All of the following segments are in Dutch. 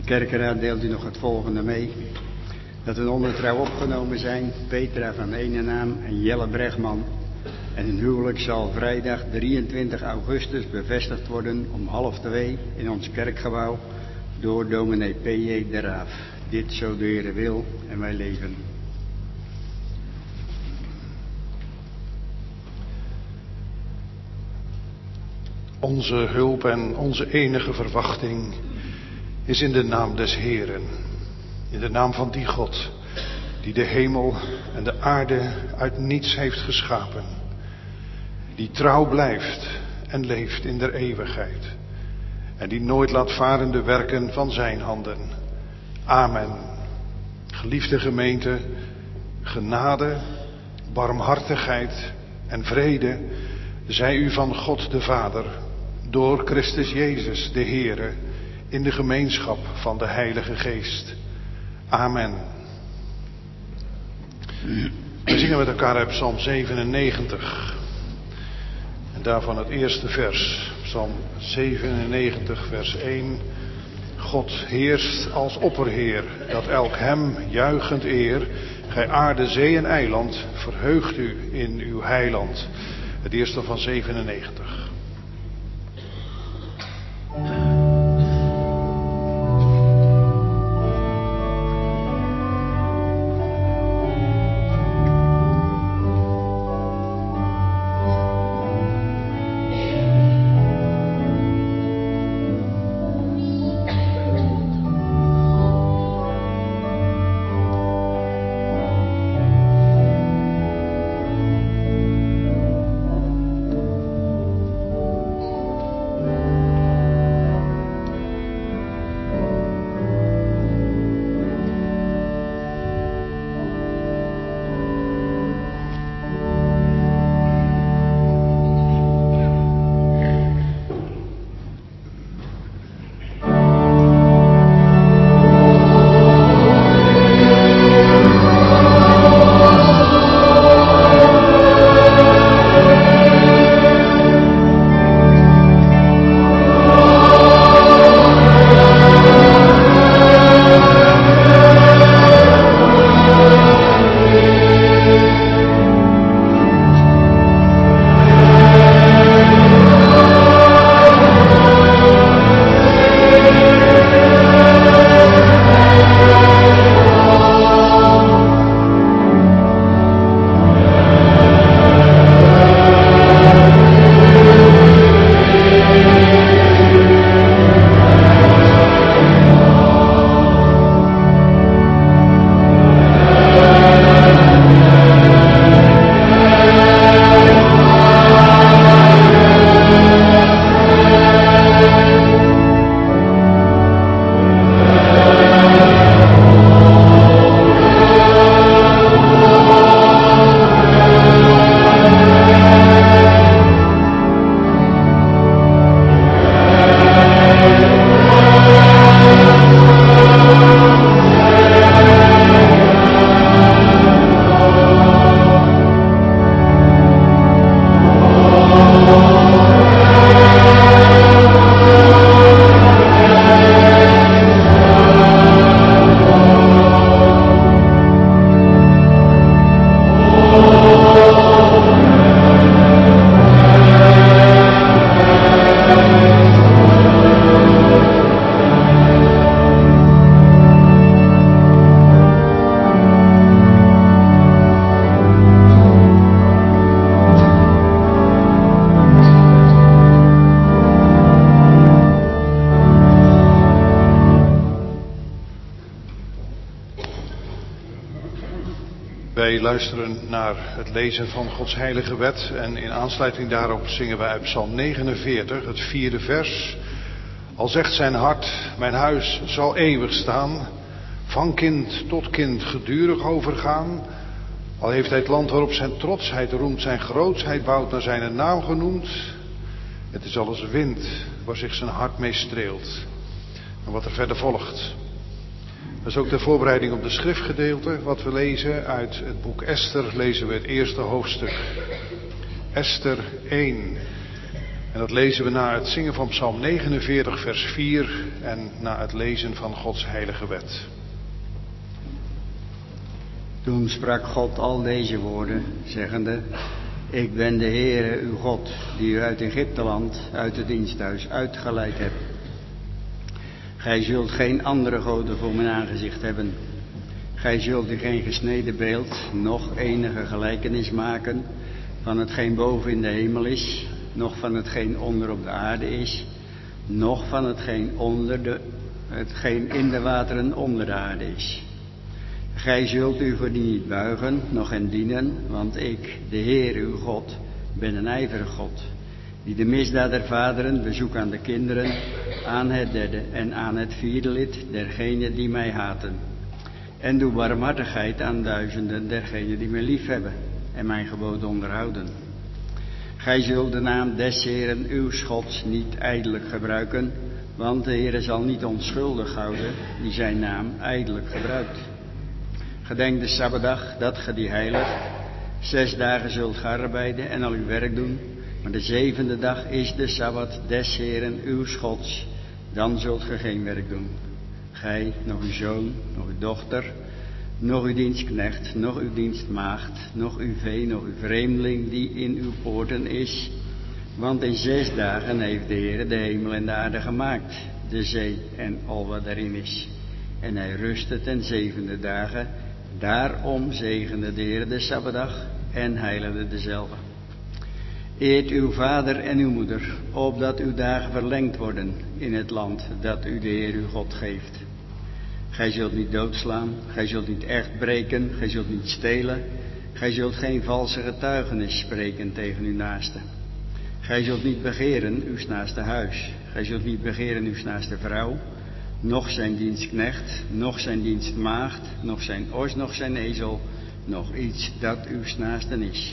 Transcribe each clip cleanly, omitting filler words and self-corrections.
kerkenraad deelt u nog het volgende mee. Dat een ondertrouw opgenomen zijn, Petra van Enenaam en Jelle Bregman. En hun huwelijk zal vrijdag 23 augustus bevestigd worden om 1:30 in ons kerkgebouw door dominee P.J. de Raaf. Dit zo de Heere wil en wij leven. Onze hulp en onze enige verwachting is in de naam des Heeren. In de naam van die God die de hemel en de aarde uit niets heeft geschapen. Die trouw blijft en leeft in der eeuwigheid. En die nooit laat varen de werken van zijn handen. Amen. Geliefde gemeente, genade, barmhartigheid en vrede zij u van God de Vader, door Christus Jezus de Heere, in de gemeenschap van de Heilige Geest. Amen. We zingen met elkaar uit Psalm 97. En daarvan het eerste vers. Psalm 97, vers 1. God heerst als opperheer, dat elk hem juichend eer. Gij aarde, zee en eiland, verheugt u in uw heiland. Het eerste van 97. Wij luisteren naar het lezen van Gods heilige wet en in aansluiting daarop zingen wij uit Psalm 49, het 4e vers. Al zegt zijn hart, mijn huis zal eeuwig staan, van kind tot kind gedurig overgaan. Al heeft hij het land waarop zijn trotsheid roemt, zijn grootsheid bouwt naar zijn naam genoemd. Het is als wind waar zich zijn hart mee streelt. En wat er verder volgt. Dat is ook de voorbereiding op de schriftgedeelte. Wat we lezen uit het boek Esther, lezen we het eerste hoofdstuk. Esther 1. En dat lezen we na het zingen van Psalm 49 vers 4 en na het lezen van Gods heilige wet. Toen sprak God al deze woorden, zeggende: Ik ben de Heere uw God, die u uit Egypteland, uit het diensthuis uitgeleid hebt. Gij zult geen andere goden voor mijn aangezicht hebben. Gij zult u geen gesneden beeld, noch enige gelijkenis maken van hetgeen boven in de hemel is, noch van hetgeen onder op de aarde is, noch van hetgeen in de wateren onder de aarde is. Gij zult u voor die niet buigen, noch hen dienen, want ik, de Heer uw God, ben een ijverig God, die de misdaad der vaderen bezoek aan de kinderen, aan het derde en aan het vierde lid dergenen die mij haten. En doe barmhartigheid aan duizenden dergenen die mij lief hebben en mijn geboden onderhouden. Gij zult de naam des Heeren uw Gods niet ijdelijk gebruiken, want de Heere zal niet onschuldig houden die zijn naam ijdelijk gebruikt. Gedenk de Sabbatdag, dat ge die heiligt. 6 dagen zult ge arbeiden en al uw werk doen, maar de 7e dag is de Sabbat des Heeren uw Gods, dan zult ge geen werk doen. Gij, nog uw zoon, nog uw dochter, nog uw dienstknecht, nog uw dienstmaagd, nog uw vee, nog uw vreemdeling die in uw poorten is. Want in 6 dagen heeft de Heer de hemel en de aarde gemaakt, de zee en al wat daarin is. En hij rustte ten 7e dagen, daarom zegende de Heer de Sabbatdag en heiligde dezelve. Eert uw vader en uw moeder, opdat uw dagen verlengd worden in het land dat u de Heer uw God geeft. Gij zult niet doodslaan, gij zult niet echt breken, gij zult niet stelen, gij zult geen valse getuigenis spreken tegen uw naaste. Gij zult niet begeren uw naaste huis, gij zult niet begeren uw naaste vrouw, noch zijn dienstknecht, noch zijn dienstmaagd, noch zijn os, noch zijn ezel, noch iets dat uw naasten is.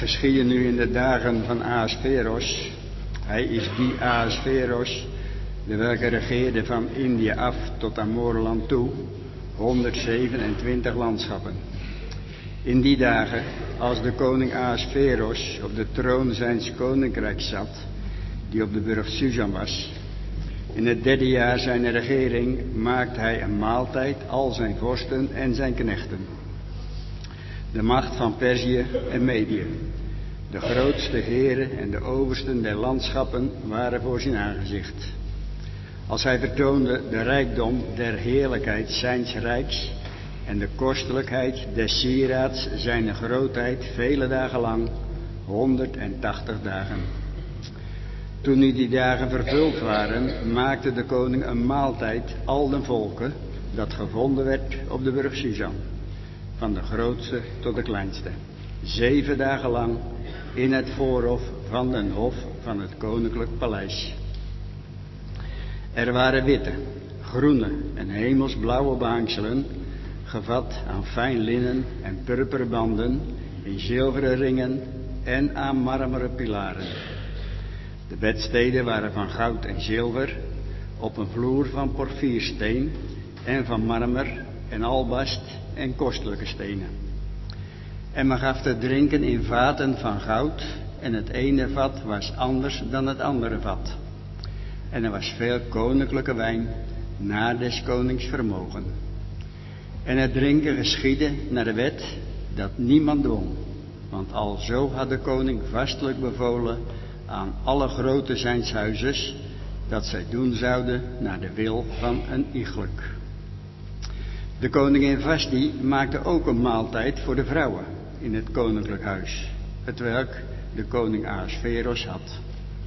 geschiedde nu in de dagen van Ahasveros. Hij is die Ahasveros, de welke regeerde van Indië af tot aan Moorland toe, 127 landschappen. In die dagen, als de koning Ahasveros op de troon zijns koninkrijks zat, die op de burcht Susan was, in het 3e jaar zijn regering maakt hij een maaltijd al zijn vorsten en zijn knechten. De macht van Perzië en Medië, de grootste heren en de oversten der landschappen waren voor zijn aangezicht. Als hij vertoonde de rijkdom der heerlijkheid zijns rijks en de kostelijkheid des sieraads zijner grootheid vele dagen lang, 180 dagen. Toen nu die dagen vervuld waren, maakte de koning een maaltijd al den volken dat gevonden werd op de burcht Susan, van de grootste tot de kleinste, 7 dagen lang in het voorhof van den hof van het koninklijk paleis. Er waren witte, groene en hemelsblauwe behangselen, gevat aan fijn linnen en purperen banden, in zilveren ringen en aan marmeren pilaren. De bedsteden waren van goud en zilver, op een vloer van porfiersteen en van marmer en albast en kostelijke stenen. En men gaf te drinken in vaten van goud, en het ene vat was anders dan het andere vat. En er was veel koninklijke wijn, naar des konings vermogen. En het drinken geschiedde naar de wet, dat niemand dwong, want alzo had de koning vastelijk bevolen aan alle grote zijns huizes, dat zij doen zouden naar de wil van een iegelijk. De koningin Vasti maakte ook een maaltijd voor de vrouwen in het koninklijk huis, hetwelk de koning Ahasveros had.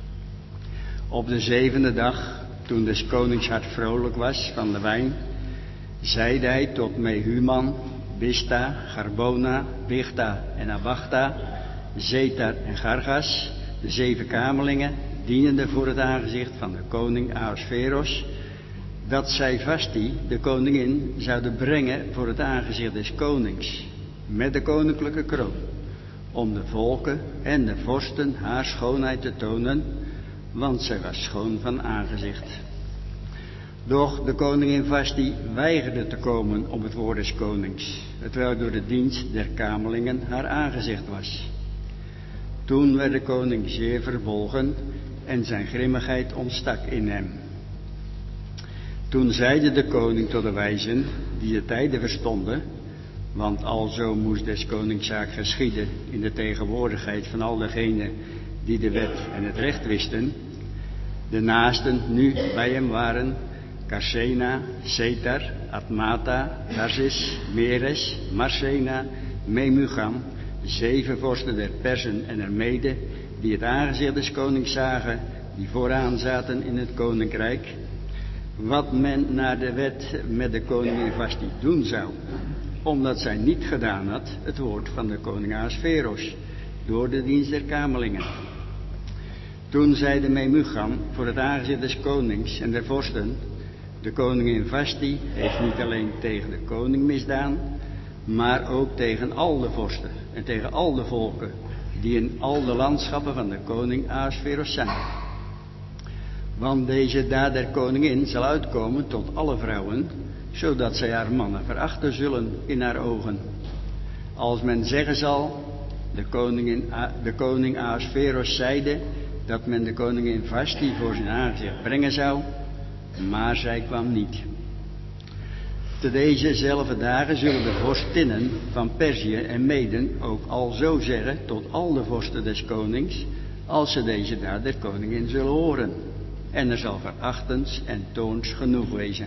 Op de 7e dag, toen des konings hart vrolijk was van de wijn, zeide hij tot Mehuman, Bista, Garbona, Bigta en Abagta, Zetar en Gargas, de 7 kamerlingen, dienende voor het aangezicht van de koning Ahasveros, dat zij Vasti, de koningin, zouden brengen voor het aangezicht des konings, met de koninklijke kroon, om de volken en de vorsten haar schoonheid te tonen, want zij was schoon van aangezicht. Doch de koningin Vasti weigerde te komen op het woord des konings, hetwelk door de dienst der kamerlingen haar aangezicht was. Toen werd de koning zeer verbolgen en zijn grimmigheid ontstak in hem. Toen zeide de koning tot de wijzen, die de tijden verstonden, want alzo moest des konings zaak geschieden in de tegenwoordigheid van al degenen die de wet en het recht wisten, de naasten nu bij hem waren, Carsena, Zetar, Admata, Tarsis, Meres, Marsena, Memugan, 7 vorsten der Persen en der Mede, die het aangezicht des konings zagen, die vooraan zaten in het koninkrijk, wat men naar de wet met de koningin Vasti doen zou, omdat zij niet gedaan had het woord van de koning Ahasveros, door de dienst der kamerlingen. Toen zeide Memugan voor het aangezicht des konings en der vorsten, de koningin Vasti heeft niet alleen tegen de koning misdaan, maar ook tegen al de vorsten en tegen al de volken, die in al de landschappen van de koning Ahasveros zijn. Want deze daad der koningin zal uitkomen tot alle vrouwen, zodat zij haar mannen verachten zullen in haar ogen. Als men zeggen zal, de koning Ahasveros zeide dat men de koningin Vasti voor zijn aangezicht brengen zou, maar zij kwam niet. Te dezezelfde dagen zullen de vorstinnen van Perzië en Meden ook al zo zeggen tot al de vorsten des konings, als ze deze daad der koningin zullen horen. En er zal verachtens en toorns genoeg wezen.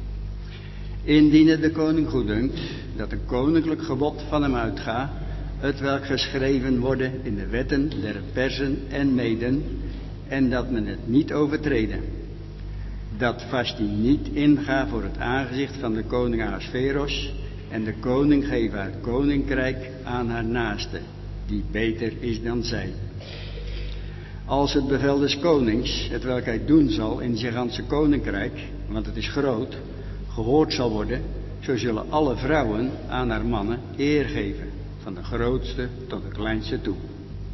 Indien het de koning goeddunkt dat een koninklijk gebod van hem uitga, hetwelk geschreven worden in de wetten der Persen en Meden, en dat men het niet overtreden, dat Vasti niet inga voor het aangezicht van de koning Ahasveros, en de koning geeft haar koninkrijk aan haar naaste, die beter is dan zij. Als het bevel des konings, hetwelk hij doen zal in zijn ganse koninkrijk, want het is groot, gehoord zal worden, zo zullen alle vrouwen aan haar mannen eer geven, van de grootste tot de kleinste toe.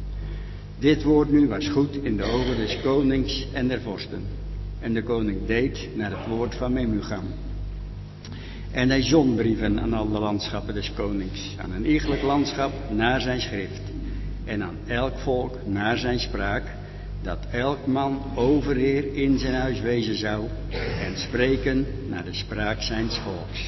Dit woord nu was goed in de ogen des konings en der vorsten. En de koning deed naar het woord van Memucham. En hij zond brieven aan al de landschappen des konings, aan een iegelijk landschap naar zijn schrift, en aan elk volk naar zijn spraak, dat elk man overheer in zijn huis wezen zou, en spreken naar de spraak zijns volks.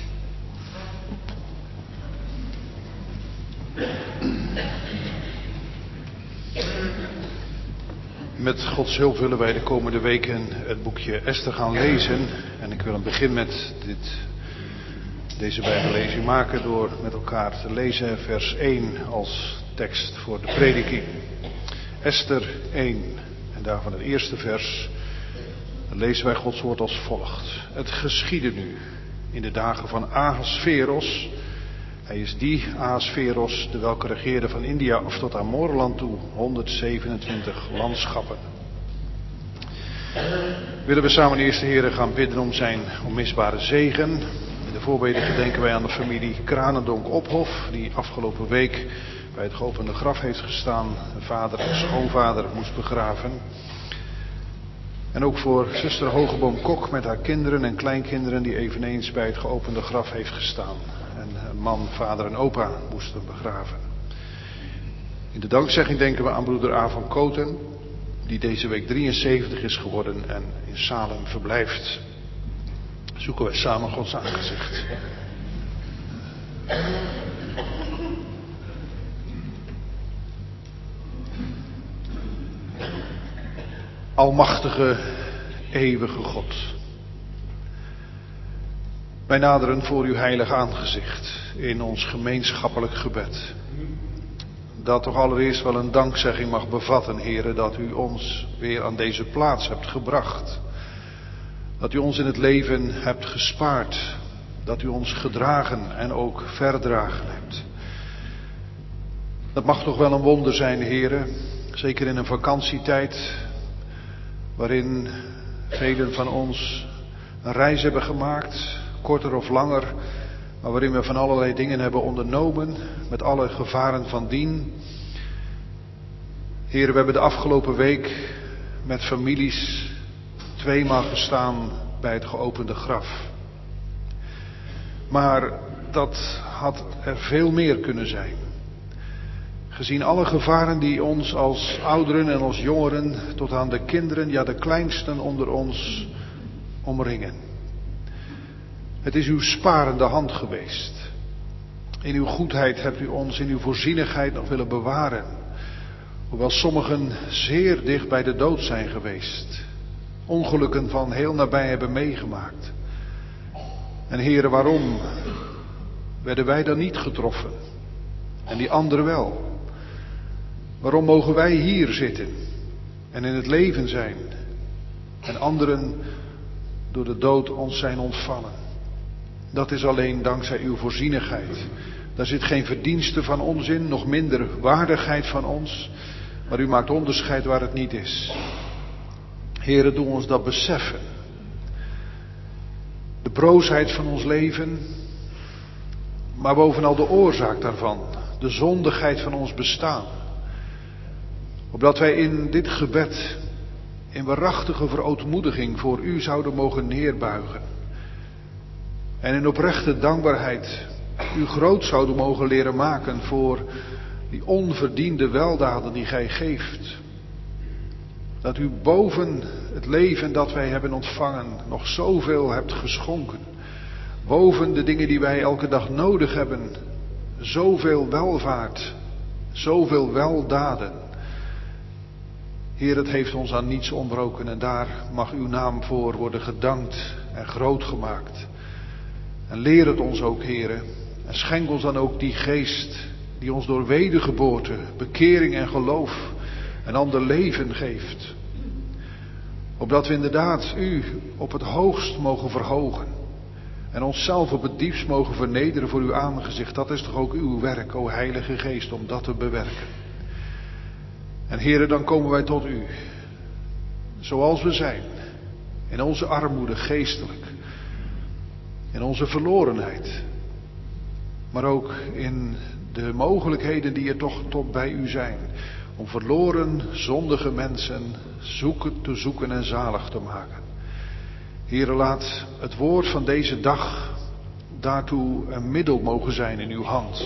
Met Gods hulp willen wij de komende weken het boekje Esther gaan lezen. En ik wil een begin met deze bijbellezing maken door met elkaar te lezen vers 1 als tekst voor de prediking. Esther 1 en daarvan het eerste vers. Dan lezen wij Gods woord als volgt. Het geschiedde nu in de dagen van Ahasveros. Hij is die Ahasveros, de welke regeerde van India af tot aan Moorland toe, 127 landschappen. Willen we samen de eerste Heere gaan bidden om zijn onmisbare zegen. In de voorbeden gedenken wij aan de familie Kranendonk-Ophof, die afgelopen week bij het geopende graf heeft gestaan, vader en schoonvader moest begraven. En ook voor zuster Hogeboom-Kok met haar kinderen en kleinkinderen die eveneens bij het geopende graf heeft gestaan. En een man, vader en opa moesten begraven. In de dankzegging denken we aan broeder A. van Koten, die deze week 73 is geworden en in Salem verblijft. Zoeken wij samen Gods aangezicht. Almachtige, eeuwige God. Wij naderen voor uw heilig aangezicht in ons gemeenschappelijk gebed. Dat toch allereerst wel een dankzegging mag bevatten, Heere, dat u ons weer aan deze plaats hebt gebracht. Dat u ons in het leven hebt gespaard. Dat u ons gedragen en ook verdragen hebt. Dat mag toch wel een wonder zijn, Heere. Zeker in een vakantietijd waarin velen van ons een reis hebben gemaakt, korter of langer, maar waarin we van allerlei dingen hebben ondernomen, met alle gevaren van dien. Heer, we hebben de afgelopen week met families 2-maal gestaan bij het geopende graf. Maar dat had er veel meer kunnen zijn. Gezien alle gevaren die ons als ouderen en als jongeren tot aan de kinderen, ja de kleinsten onder ons omringen. Het is uw sparende hand geweest. In uw goedheid hebt u ons in uw voorzienigheid nog willen bewaren. Hoewel sommigen zeer dicht bij de dood zijn geweest. Ongelukken van heel nabij hebben meegemaakt. En Heere, waarom werden wij dan niet getroffen? En die anderen wel? Waarom mogen wij hier zitten en in het leven zijn en anderen door de dood ons zijn ontvallen? Dat is alleen dankzij uw voorzienigheid. Daar zit geen verdienste van ons in, nog minder waardigheid van ons, maar u maakt onderscheid waar het niet is. Heere, doe ons dat beseffen. De broosheid van ons leven, maar bovenal de oorzaak daarvan, de zondigheid van ons bestaan. Opdat wij in dit gebed in waarachtige verootmoediging voor u zouden mogen neerbuigen. En in oprechte dankbaarheid u groot zouden mogen leren maken voor die onverdiende weldaden die gij geeft. Dat u boven het leven dat wij hebben ontvangen nog zoveel hebt geschonken. Boven de dingen die wij elke dag nodig hebben. Zoveel welvaart, zoveel weldaden. Heer, het heeft ons aan niets ontbroken en daar mag uw naam voor worden gedankt en groot gemaakt. En leer het ons ook, Heere, en schenk ons dan ook die geest die ons door wedergeboorte, bekering en geloof een ander leven geeft. Opdat we inderdaad u op het hoogst mogen verhogen en onszelf op het diepst mogen vernederen voor uw aangezicht. Dat is toch ook uw werk, o Heilige Geest, om dat te bewerken. En Heere, dan komen wij tot u, zoals we zijn, in onze armoede geestelijk, in onze verlorenheid, maar ook in de mogelijkheden die er toch tot bij u zijn, om verloren, zondige mensen te zoeken en zalig te maken. Heere, laat het woord van deze dag daartoe een middel mogen zijn in uw hand.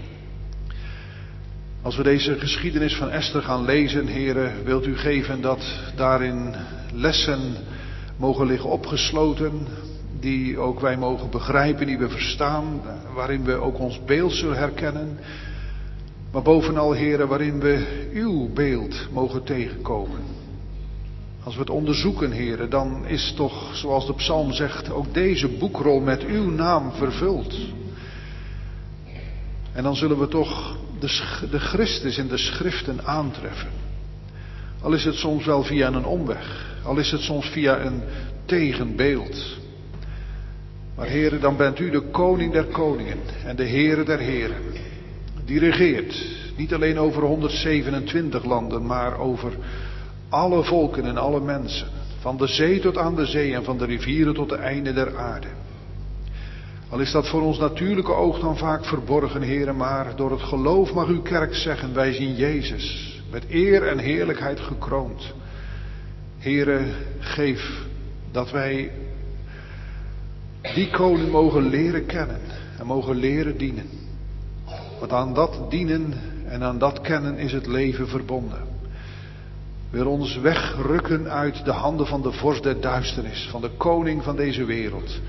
Als we deze geschiedenis van Esther gaan lezen, Heere, wilt u geven dat daarin lessen mogen liggen opgesloten, die ook wij mogen begrijpen, die we verstaan, waarin we ook ons beeld zullen herkennen. Maar bovenal, Heere, waarin we uw beeld mogen tegenkomen. Als we het onderzoeken, Heere, dan is toch, zoals de psalm zegt, ook deze boekrol met uw naam vervuld. En dan zullen we toch de Christus in de schriften aantreffen. Al is het soms wel via een omweg, al is het soms via een tegenbeeld. Maar Heere, dan bent u de koning der koningen en de Heere der heren. Die regeert, niet alleen over 127 landen, maar over alle volken en alle mensen. Van de zee tot aan de zee en van de rivieren tot de einde der aarde. Al is dat voor ons natuurlijke oog dan vaak verborgen, Heere, maar door het geloof mag uw kerk zeggen, wij zien Jezus met eer en heerlijkheid gekroond. Heere, geef dat wij die koning mogen leren kennen en mogen leren dienen. Want aan dat dienen en aan dat kennen is het leven verbonden. Wil ons wegrukken uit de handen van de vorst der duisternis, van de koning van deze wereld.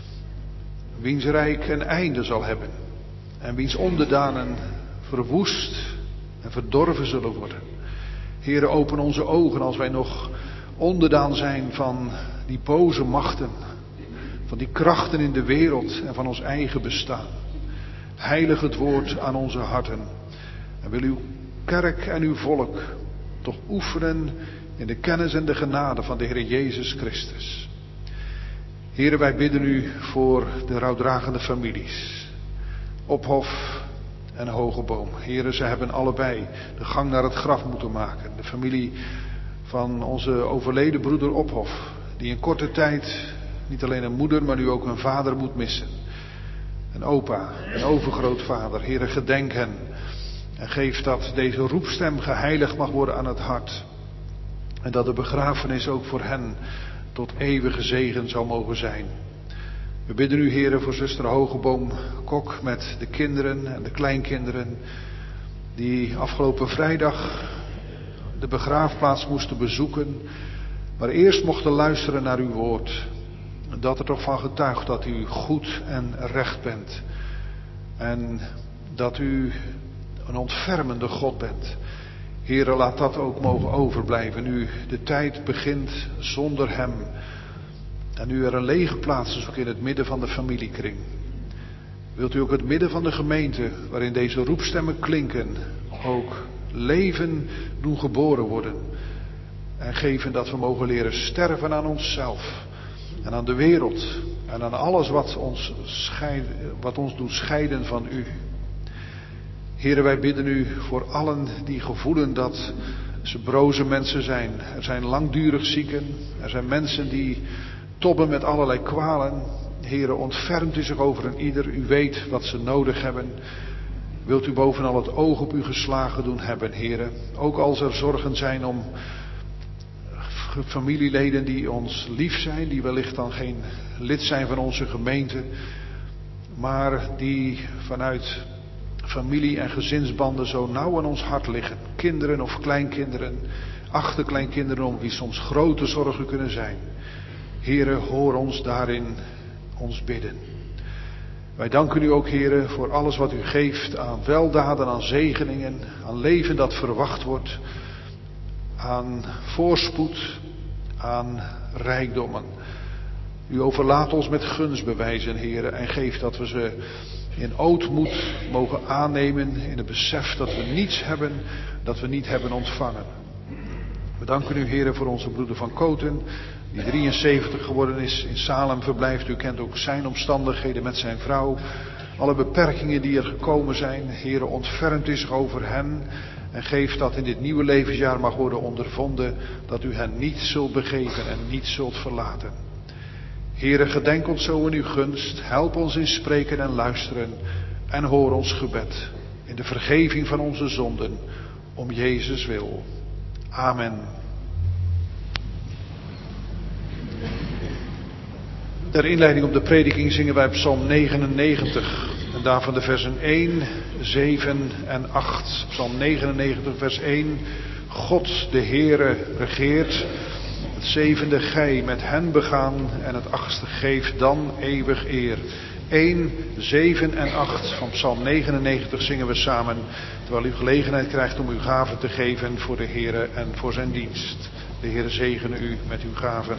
Wiens rijk een einde zal hebben en wiens onderdanen verwoest en verdorven zullen worden. Heere, open onze ogen als wij nog onderdaan zijn van die boze machten, van die krachten in de wereld en van ons eigen bestaan. Heilig het woord aan onze harten en wil uw kerk en uw volk toch oefenen in de kennis en de genade van de Heer Jezus Christus. Heere, wij bidden u voor de rouwdragende families, Ophof en Hogeboom. Heere, ze hebben allebei de gang naar het graf moeten maken. De familie van onze overleden broeder Ophof, die in korte tijd niet alleen een moeder, maar nu ook een vader moet missen. Een opa, een overgrootvader. Heere, gedenk hen en geef dat deze roepstem geheiligd mag worden aan het hart. En dat de begrafenis ook voor hen tot eeuwige zegen zou mogen zijn. We bidden u, Heere, voor zuster Hogeboom Kok met de kinderen en de kleinkinderen die afgelopen vrijdag de begraafplaats moesten bezoeken, maar eerst mochten luisteren naar uw woord. Dat er toch van getuigt dat u goed en recht bent. En dat u een ontfermende God bent. Heere, laat dat ook mogen overblijven. Nu de tijd begint zonder hem. En nu er een lege plaats is ook in het midden van de familiekring. Wilt u ook het midden van de gemeente, waarin deze roepstemmen klinken, ook leven doen geboren worden. En geven dat we mogen leren sterven aan onszelf. En aan de wereld. En aan alles wat ons doet scheiden van u. Heere, wij bidden u voor allen die gevoelen dat ze broze mensen zijn. Er zijn langdurig zieken. Er zijn mensen die tobben met allerlei kwalen. Heere, ontfermt u zich over een ieder. U weet wat ze nodig hebben. Wilt u bovenal het oog op u geslagen doen hebben, Heere. Ook als er zorgen zijn om familieleden die ons lief zijn, die wellicht dan geen lid zijn van onze gemeente, maar die vanuit familie- en gezinsbanden zo nauw aan ons hart liggen. Kinderen of kleinkinderen, achterkleinkinderen om wie soms grote zorgen kunnen zijn. Heere, hoor ons daarin ons bidden. Wij danken u ook, Heere, voor alles wat u geeft aan weldaden, aan zegeningen, aan leven dat verwacht wordt, aan voorspoed, aan rijkdommen. U overlaat ons met gunstbewijzen, Heere, en geeft dat we ze in ootmoed mogen aannemen, in het besef dat we niets hebben, dat we niet hebben ontvangen. We danken u, Heere, voor onze broeder Van Koten, die 73 geworden is, in Salem verblijft. U kent ook zijn omstandigheden met zijn vrouw. Alle beperkingen die er gekomen zijn. Heere, ontfermt u zich over hen. En geef dat in dit nieuwe levensjaar mag worden ondervonden, dat u hen niet zult begeven en niet zult verlaten. Heere, gedenk ons zo in uw gunst. Help ons in spreken en luisteren. En hoor ons gebed in de vergeving van onze zonden. om Jezus wil. Amen. Ter inleiding op de prediking zingen wij Psalm 99 en daarvan de versen 1, 7 en 8. Psalm 99 vers 1. God de Heere regeert. Het 7e, gij met hen begaan. En het 8e, geef dan eeuwig eer. 1, 7 en 8 van Psalm 99 zingen we samen, terwijl u gelegenheid krijgt om uw gaven te geven voor de Heere en voor zijn dienst. De Heere zegene u met uw gaven.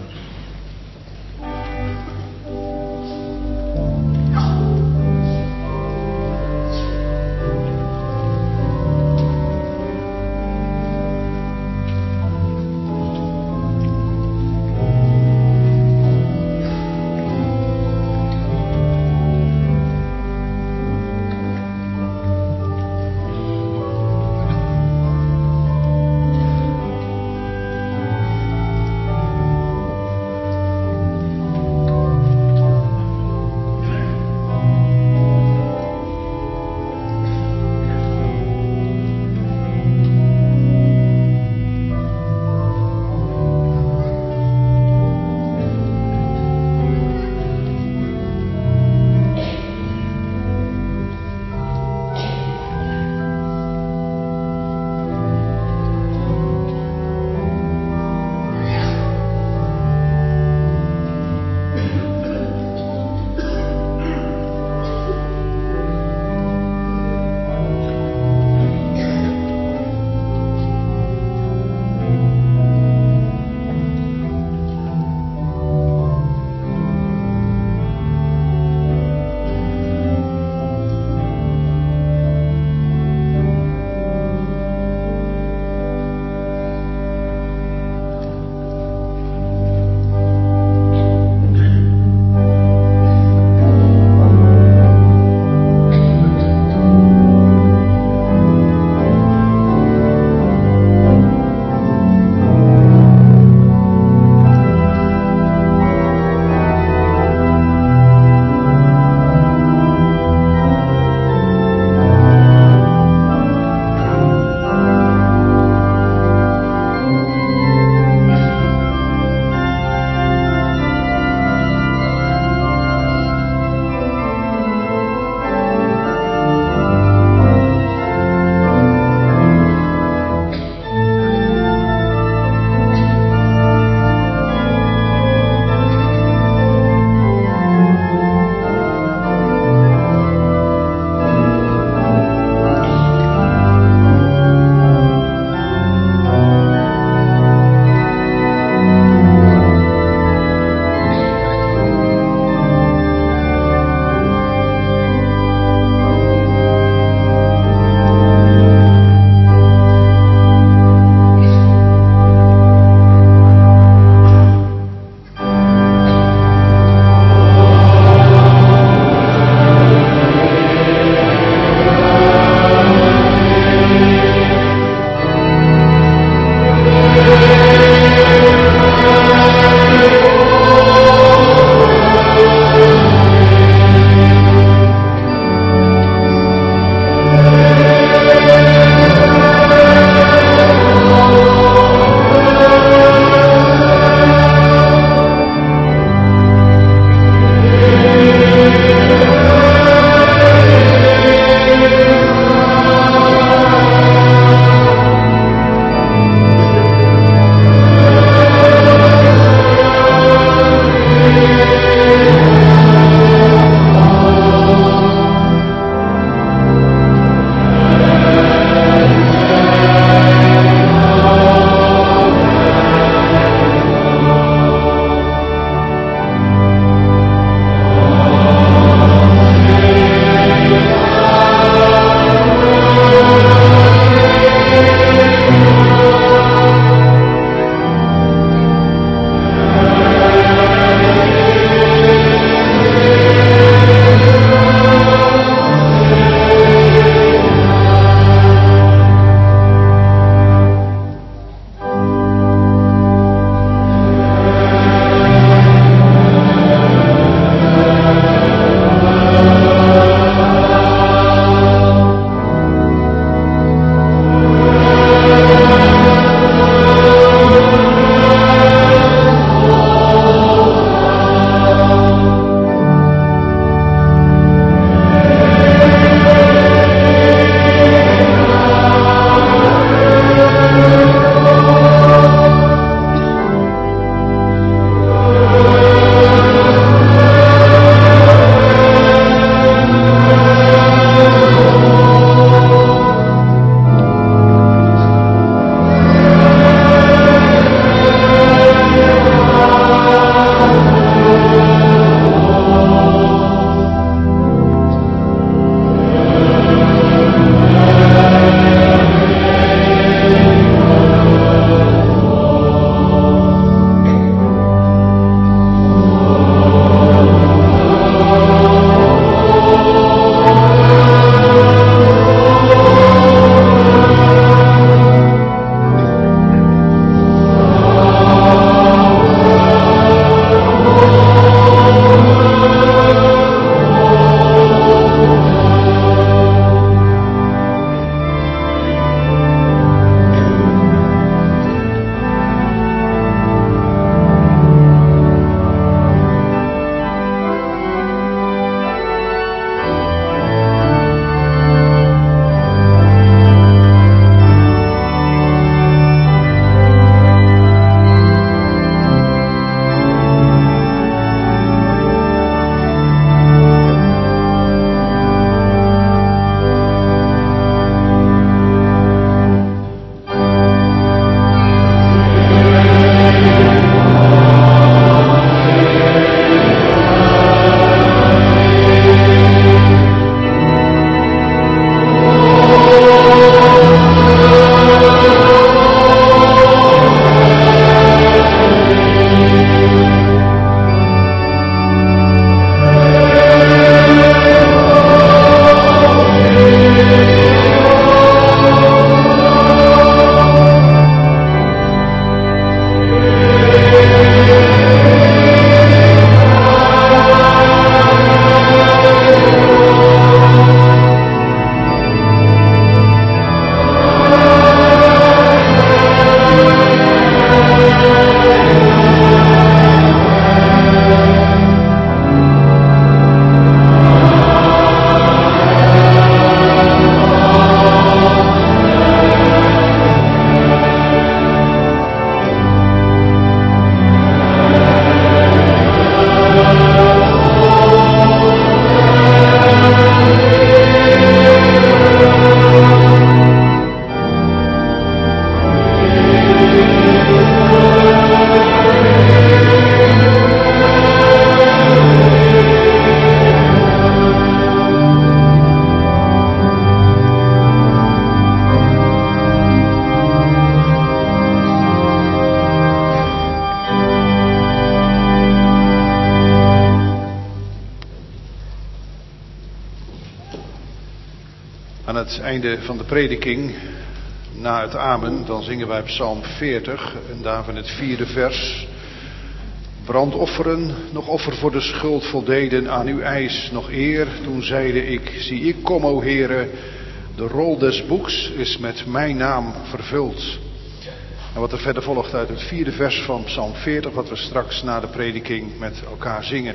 Aan het einde van de prediking, na het amen, dan zingen wij Psalm 40 en daarvan het 4e vers. Brandofferen, nog offer voor de schuld voldeden aan uw eis nog eer. Toen zeide ik, zie ik kom, o Heere, de rol des boeks is met mijn naam vervuld. En wat er verder volgt uit het 4e vers van Psalm 40, wat we straks na de prediking met elkaar zingen.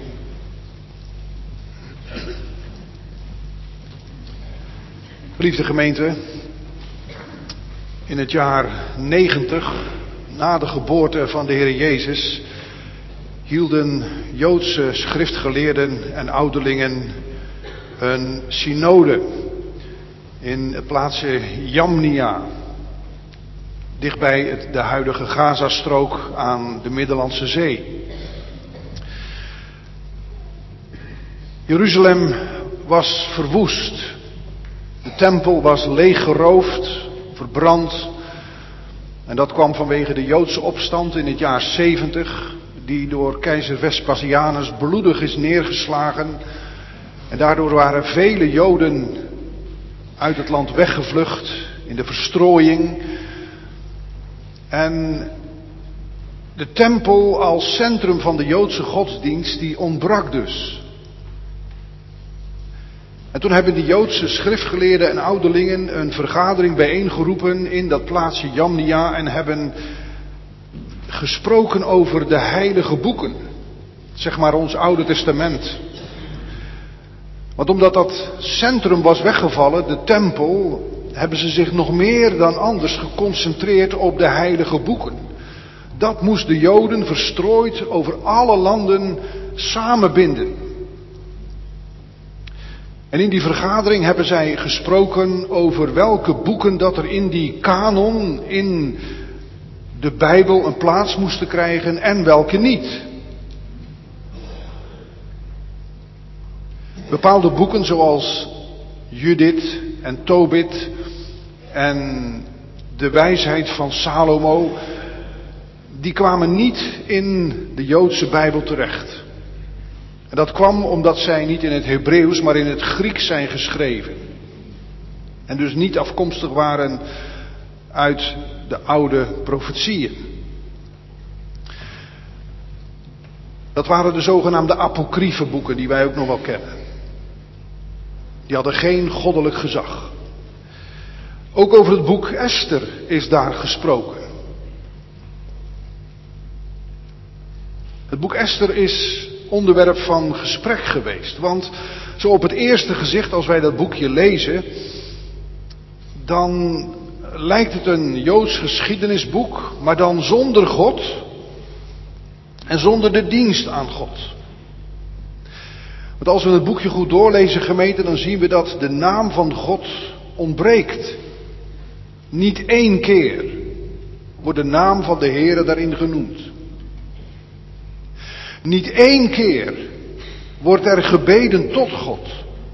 Geliefde gemeente, in het jaar 90, na de geboorte van de Heer Jezus, hielden Joodse schriftgeleerden en ouderlingen een synode in het plaatsje Jamnia, dichtbij de huidige Gazastrook aan de Middellandse Zee. Jeruzalem was verwoest. De tempel was leeggeroofd, verbrand. En dat kwam vanwege de Joodse opstand in het jaar 70, die door keizer Vespasianus bloedig is neergeslagen. En daardoor waren vele Joden uit het land weggevlucht in de verstrooiing. En de tempel als centrum van de Joodse godsdienst, die ontbrak dus. En toen hebben de Joodse schriftgeleerden en ouderlingen een vergadering bijeengeroepen in dat plaatsje Jamnia en hebben gesproken over de heilige boeken. Zeg maar ons Oude Testament. Want omdat dat centrum was weggevallen, de tempel, hebben ze zich nog meer dan anders geconcentreerd op de heilige boeken. Dat moest de Joden verstrooid over alle landen samenbinden. En in die vergadering hebben zij gesproken over welke boeken dat er in die kanon, in de Bijbel, een plaats moesten krijgen en welke niet. Bepaalde boeken zoals Judith en Tobit en de wijsheid van Salomo, die kwamen niet in de Joodse Bijbel terecht. En dat kwam omdat zij niet in het Hebreeuws, maar in het Grieks zijn geschreven. En dus niet afkomstig waren uit de oude profetieën. Dat waren de zogenaamde apocryfe boeken die wij ook nog wel kennen. Die hadden geen goddelijk gezag. Ook over het boek Esther is daar gesproken. Het boek Esther is onderwerp van gesprek geweest. Want zo op het eerste gezicht, als wij dat boekje lezen, dan lijkt het een Joods geschiedenisboek, maar dan zonder God en zonder de dienst aan God. Want als we het boekje goed doorlezen, gemeente, dan zien we dat de naam van God ontbreekt. Niet 1 keer wordt de naam van de Heere daarin genoemd. Niet 1 keer wordt er gebeden tot God.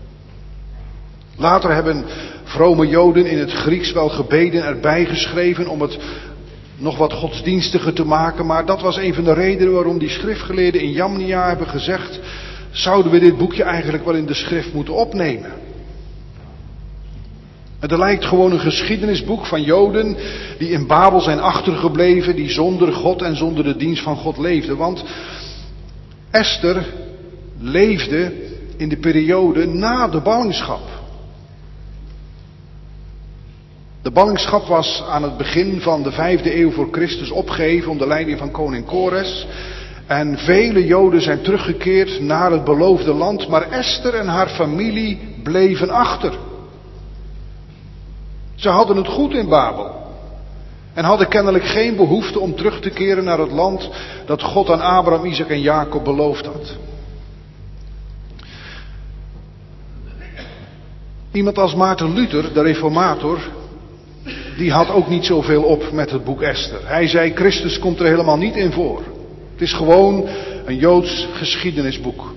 Later hebben vrome Joden in het Grieks wel gebeden erbij geschreven om het nog wat godsdienstiger te maken. Maar dat was een van de redenen waarom die schriftgeleerden in Jamnia hebben gezegd: zouden we dit boekje eigenlijk wel in de schrift moeten opnemen? Het lijkt gewoon een geschiedenisboek van Joden die in Babel zijn achtergebleven, die zonder God en zonder de dienst van God leefden. Want Esther leefde in de periode na de ballingschap. De ballingschap was aan het begin van de 5e eeuw voor Christus opgeheven onder leiding van koning Kores. En vele Joden zijn teruggekeerd naar het beloofde land, maar Esther en haar familie bleven achter. Ze hadden het goed in Babel. En hadden kennelijk geen behoefte om terug te keren naar het land dat God aan Abraham, Isaac en Jacob beloofd had. Iemand als Maarten Luther, de reformator, die had ook niet zoveel op met het boek Esther. Hij zei, Christus komt er helemaal niet in voor. Het is gewoon een Joods geschiedenisboek.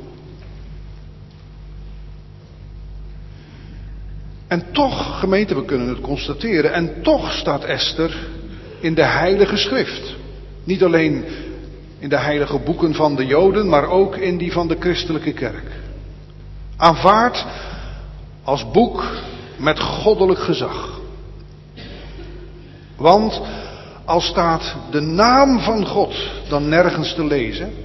En toch, gemeente, we kunnen het constateren, en toch staat Esther in de Heilige Schrift. Niet alleen in de heilige boeken van de Joden, maar ook in die van de christelijke kerk. Aanvaard als boek met goddelijk gezag. Want al staat de naam van God dan nergens te lezen,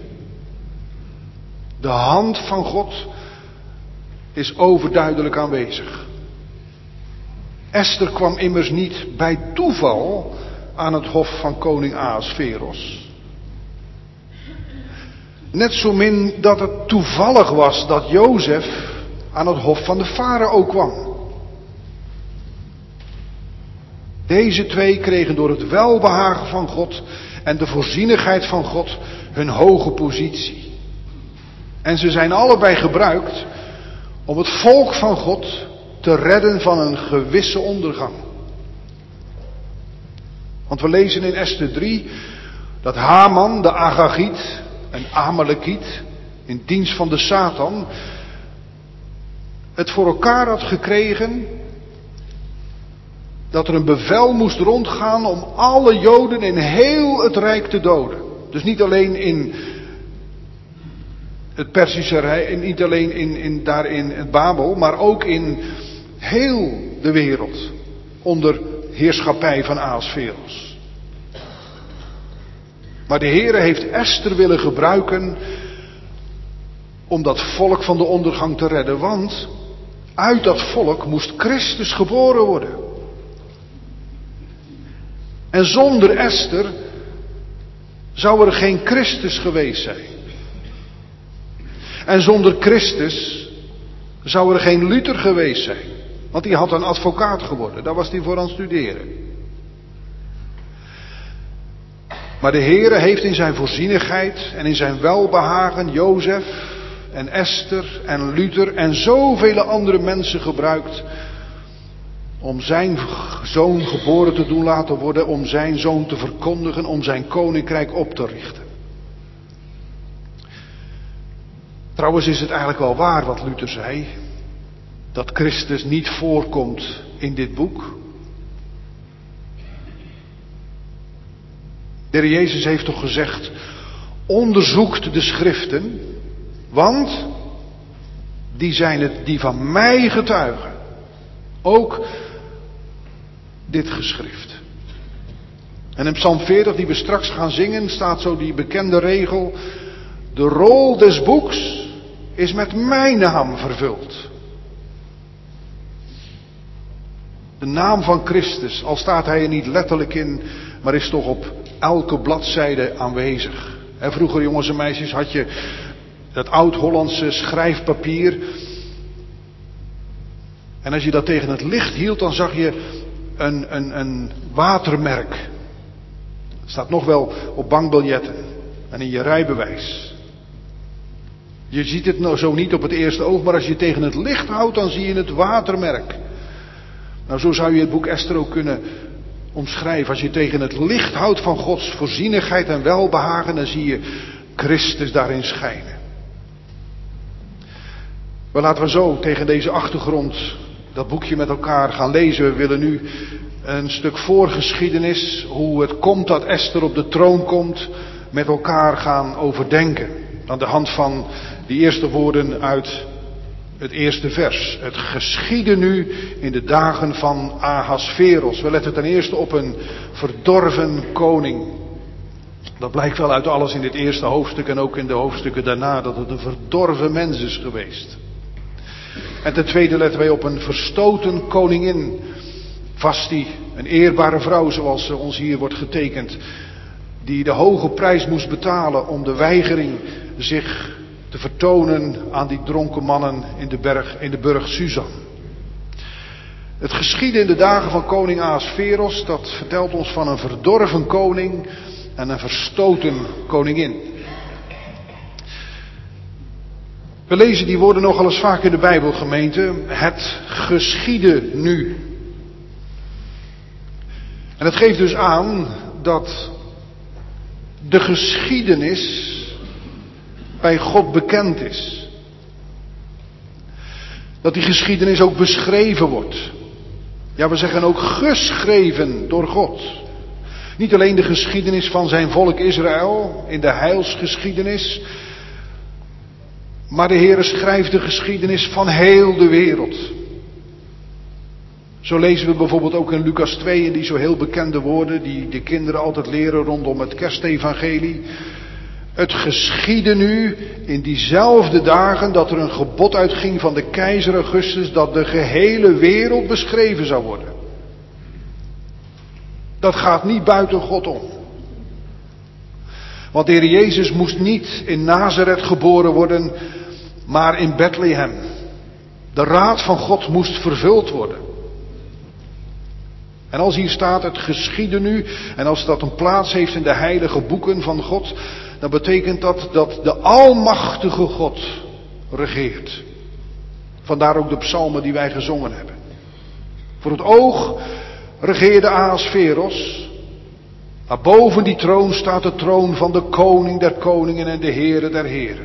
de hand van God is overduidelijk aanwezig. Esther kwam immers niet bij toeval aan het hof van koning Ahasveros. Net zo min dat het toevallig was dat Jozef aan het hof van de farao kwam. Deze twee kregen door het welbehagen van God en de voorzienigheid van God hun hoge positie. En ze zijn allebei gebruikt om het volk van God te redden van een gewisse ondergang. Want we lezen in Esther 3 dat Haman, de Agagiet, een Amalekiet, in dienst van de Satan, het voor elkaar had gekregen dat er een bevel moest rondgaan om alle Joden in heel het Rijk te doden. Dus niet alleen in het Perzische Rijk, niet alleen daar in het Babel, maar ook in heel de wereld onder heerschappij van Ahasveros. Maar de Heere heeft Esther willen gebruiken om dat volk van de ondergang te redden, want uit dat volk moest Christus geboren worden. En zonder Esther zou er geen Christus geweest zijn. En zonder Christus zou er geen Luther geweest zijn. Want die had een advocaat geworden, daar was hij voor aan het studeren. Maar de Heere heeft in zijn voorzienigheid en in zijn welbehagen Jozef en Esther en Luther en zoveel andere mensen gebruikt om zijn zoon geboren te doen laten worden, om zijn zoon te verkondigen, om zijn koninkrijk op te richten. Trouwens is het eigenlijk wel waar wat Luther zei, dat Christus niet voorkomt in dit boek. De Heer Jezus heeft toch gezegd, onderzoekt de schriften, want die zijn het die van mij getuigen. Ook dit geschrift. En in Psalm 40, die we straks gaan zingen, staat zo die bekende regel, de rol des boeks is met mijn naam vervuld. De naam van Christus, al staat hij er niet letterlijk in, maar is toch op elke bladzijde aanwezig. En vroeger, jongens en meisjes, had je dat oud-Hollandse schrijfpapier. En als je dat tegen het licht hield, dan zag je een watermerk. Dat staat nog wel op bankbiljetten en in je rijbewijs. Je ziet het nou zo niet op het eerste oog, maar als je tegen het licht houdt, dan zie je het watermerk. Nou, zo zou je het boek Esther ook kunnen omschrijven. Als je tegen het licht houdt van Gods voorzienigheid en welbehagen, dan zie je Christus daarin schijnen. Maar laten we zo tegen deze achtergrond dat boekje met elkaar gaan lezen. We willen nu een stuk voorgeschiedenis, hoe het komt dat Esther op de troon komt, met elkaar gaan overdenken. Aan de hand van die eerste woorden uit het eerste vers. Het geschiedde nu in de dagen van Ahasveros. We letten ten eerste op een verdorven koning. Dat blijkt wel uit alles in dit eerste hoofdstuk en ook in de hoofdstukken daarna, dat het een verdorven mens is geweest. En ten tweede letten wij op een verstoten koningin. Vasti, een eerbare vrouw zoals ons hier wordt getekend, die de hoge prijs moest betalen om de weigering zich te vertonen aan die dronken mannen in de burcht Susan. Het geschiedde in de dagen van koning Ahasveros, dat vertelt ons van een verdorven koning en een verstoten koningin. We lezen die woorden nogal eens vaak in de Bijbel, gemeente. Het geschiedde nu. En het geeft dus aan dat de geschiedenis bij God bekend is. Dat die geschiedenis ook beschreven wordt. Ja, we zeggen ook geschreven door God. Niet alleen de geschiedenis van zijn volk Israël, in de heilsgeschiedenis, maar de Heere schrijft de geschiedenis van heel de wereld. Zo lezen we bijvoorbeeld ook in Lucas 2 in die zo heel bekende woorden die de kinderen altijd leren rondom het kerstevangelie. Het geschiedde nu in diezelfde dagen dat er een gebod uitging van de keizer Augustus dat de gehele wereld beschreven zou worden. Dat gaat niet buiten God om. Want de Heer Jezus moest niet in Nazareth geboren worden, maar in Bethlehem. De raad van God moest vervuld worden. En als hier staat het geschiedde nu, en als dat een plaats heeft in de heilige boeken van God, dan betekent dat dat de almachtige God regeert. Vandaar ook de psalmen die wij gezongen hebben. Voor het oog regeerde Ahasveros, maar boven die troon staat de troon van de koning der koningen en de Heere der heren.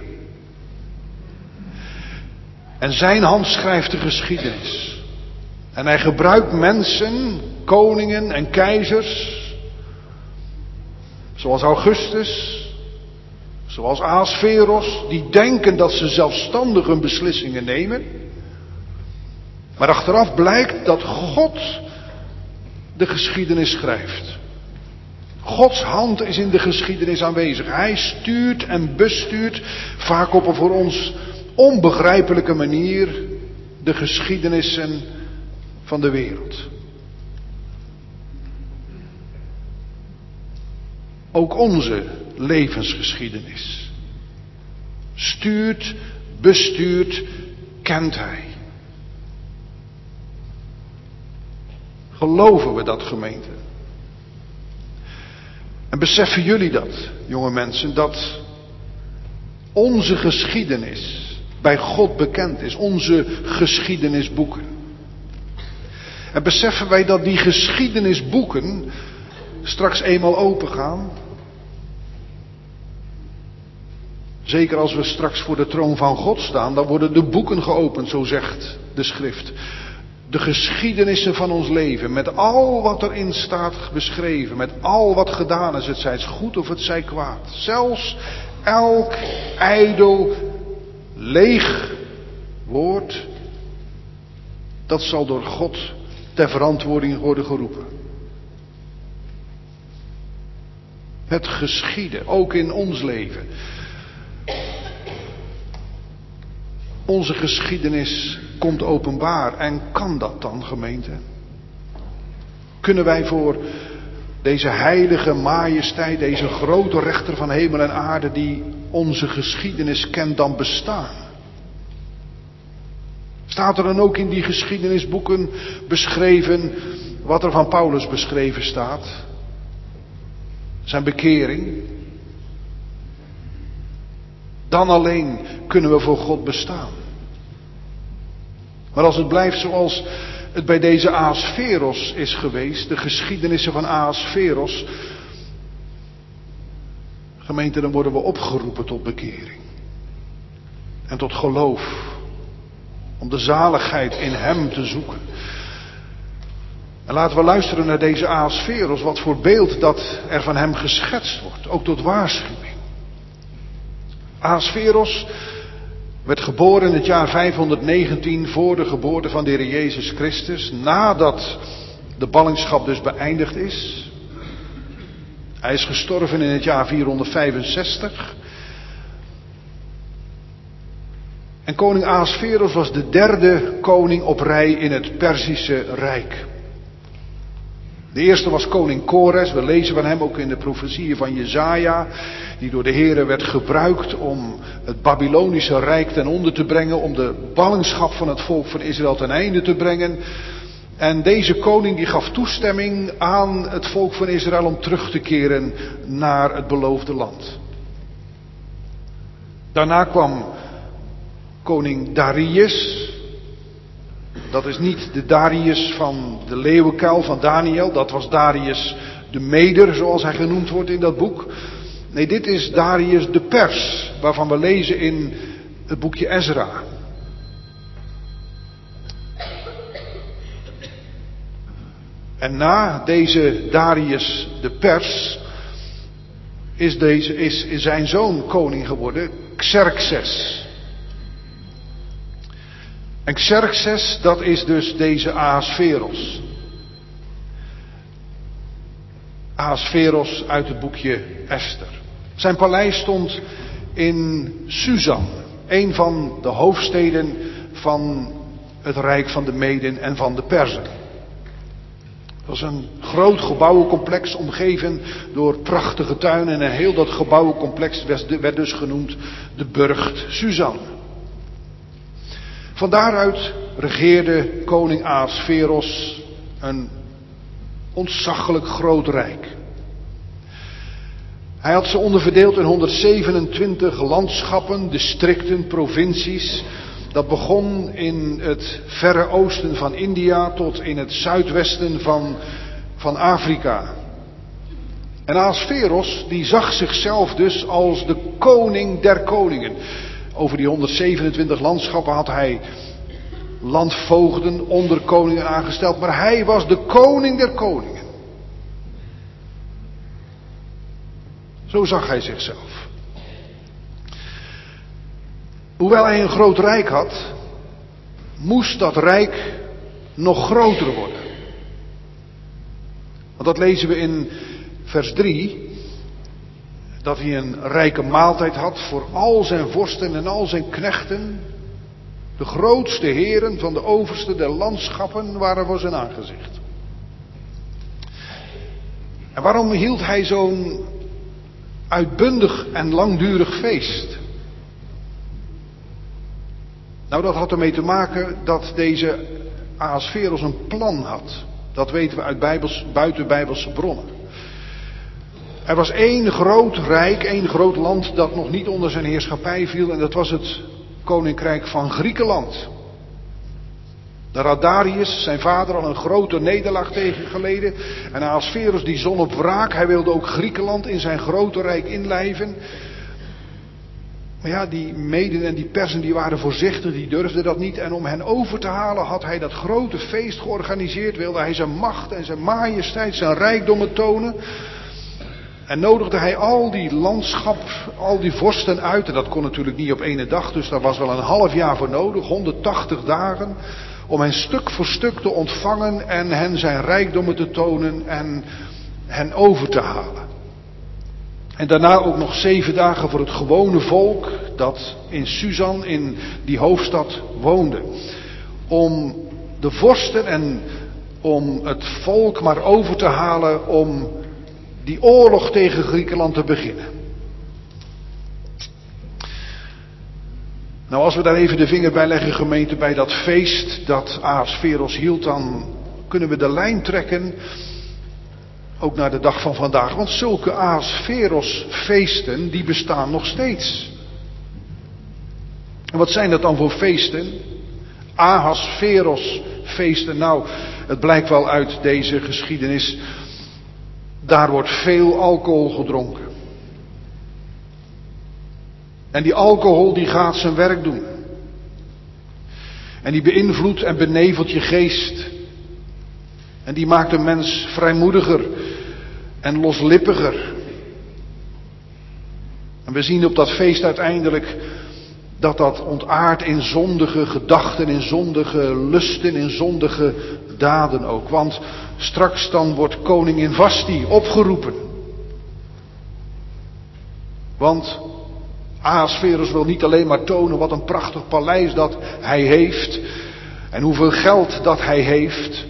En zijn hand schrijft de geschiedenis. En hij gebruikt mensen, koningen en keizers, zoals Augustus, zoals Ahasveros, die denken dat ze zelfstandig hun beslissingen nemen. Maar achteraf blijkt dat God de geschiedenis schrijft. Gods hand is in de geschiedenis aanwezig. Hij stuurt en bestuurt, vaak op een voor ons onbegrijpelijke manier, de geschiedenissen van de wereld. Ook onze levensgeschiedenis stuurt, bestuurt, kent Hij. Geloven we dat, gemeente? En beseffen jullie dat, jonge mensen, dat onze geschiedenis bij God bekend is, onze geschiedenisboeken. En beseffen wij dat die geschiedenisboeken straks eenmaal open gaan? Zeker als we straks voor de troon van God staan, dan worden de boeken geopend, zo zegt de schrift. De geschiedenissen van ons leven, met al wat erin staat beschreven, met al wat gedaan is, het zij goed of het zij kwaad. Zelfs elk ijdel, leeg woord, dat zal door God ter verantwoording worden geroepen. Het geschieden, ook in ons leven. Onze geschiedenis komt openbaar. En kan dat dan, gemeente? Kunnen wij voor deze heilige majesteit, deze grote rechter van hemel en aarde die onze geschiedenis kent, dan bestaan? Staat er dan ook in die geschiedenisboeken beschreven wat er van Paulus beschreven staat? Zijn bekering? Dan alleen kunnen we voor God bestaan. Maar als het blijft zoals het bij deze Ahasveros is geweest, de geschiedenissen van Ahasveros, gemeente, dan worden we opgeroepen tot bekering. En tot geloof. Om de zaligheid in Hem te zoeken. En laten we luisteren naar deze Ahasveros, wat voor beeld dat er van hem geschetst wordt. Ook tot waarschuwing. Ahasveros werd geboren in het jaar 519 voor de geboorte van de Heer Jezus Christus. Nadat de ballingschap dus beëindigd is. Hij is gestorven in het jaar 465. En koning Ahasveros was de derde koning op rij in het Perzische Rijk. De eerste was koning Kores. We lezen van hem ook in de profetieën van Jesaja. Die door de Heere werd gebruikt om het Babylonische Rijk ten onder te brengen. Om de ballingschap van het volk van Israël ten einde te brengen. En deze koning die gaf toestemming aan het volk van Israël om terug te keren naar het beloofde land. Daarna kwam koning Darius. Dat is niet de Darius van de leeuwenkuil van Daniel. Dat was Darius de Meder, zoals hij genoemd wordt in dat boek. Nee, dit is Darius de Pers, waarvan we lezen in het boekje Ezra. En na deze Darius de Pers is zijn zoon koning geworden, Xerxes. En Xerxes, dat is dus deze Ahasveros. Ahasveros uit het boekje Esther. Zijn paleis stond in Susan, een van de hoofdsteden van het rijk van de Meden en van de Perzen. Het was een groot gebouwencomplex omgeven door prachtige tuinen en heel dat gebouwencomplex werd dus genoemd de Burcht Susan. Van daaruit regeerde koning Ahasveros een ontzaglijk groot rijk. Hij had ze onderverdeeld in 127 landschappen, districten, provincies. Dat begon in het verre oosten van India tot in het zuidwesten van Afrika. En Ahasveros die zag zichzelf dus als de koning der koningen. Over die 127 landschappen had hij landvoogden, onderkoningen aangesteld. Maar hij was de koning der koningen. Zo zag hij zichzelf. Hoewel hij een groot rijk had, moest dat rijk nog groter worden. Want dat lezen we in vers 3. Dat hij een rijke maaltijd had voor al zijn vorsten en al zijn knechten. De grootste heren van de overste der landschappen waren voor zijn aangezicht. En waarom hield hij zo'n uitbundig en langdurig feest? Nou, dat had ermee te maken dat deze Ahasveros een plan had. Dat weten we uit buitenbijbelse bronnen. Er was één groot rijk, één groot land dat nog niet onder zijn heerschappij viel. En dat was het koninkrijk van Griekenland. Daar had Darius, zijn vader, al een grote nederlaag tegen geleden. En Ahasveros die zon op wraak. Hij wilde ook Griekenland in zijn grote rijk inlijven. Maar ja, die Meden en die Perzen die waren voorzichtig, die durfden dat niet. En om hen over te halen had hij dat grote feest georganiseerd. Wilde hij zijn macht en zijn majesteit, zijn rijkdommen tonen. En nodigde hij al die landschap, al die vorsten uit. En dat kon natuurlijk niet op ene dag, dus daar was wel een half jaar voor nodig. 180 dagen. Om hen stuk voor stuk te ontvangen en hen zijn rijkdommen te tonen en hen over te halen. En daarna ook nog 7 dagen voor het gewone volk dat in Susan, in die hoofdstad, woonde. Om de vorsten en om het volk maar over te halen om die oorlog tegen Griekenland te beginnen. Nou, als we daar even de vinger bij leggen, gemeente, bij dat feest dat Ahasveros hield, dan kunnen we de lijn trekken ook naar de dag van vandaag. Want zulke Ahasveros feesten, die bestaan nog steeds. En wat zijn dat dan voor feesten? Ahasveros feesten. Nou, het blijkt wel uit deze geschiedenis. Daar wordt veel alcohol gedronken. En die alcohol die gaat zijn werk doen. En die beïnvloedt en benevelt je geest. En die maakt een mens vrijmoediger en loslippiger. En we zien op dat feest uiteindelijk dat ontaardt in zondige gedachten, in zondige lusten, in zondige daden ook. Want straks dan wordt koningin Vasti opgeroepen. Want Ahasveros wil niet alleen maar tonen wat een prachtig paleis dat hij heeft en hoeveel geld dat hij heeft.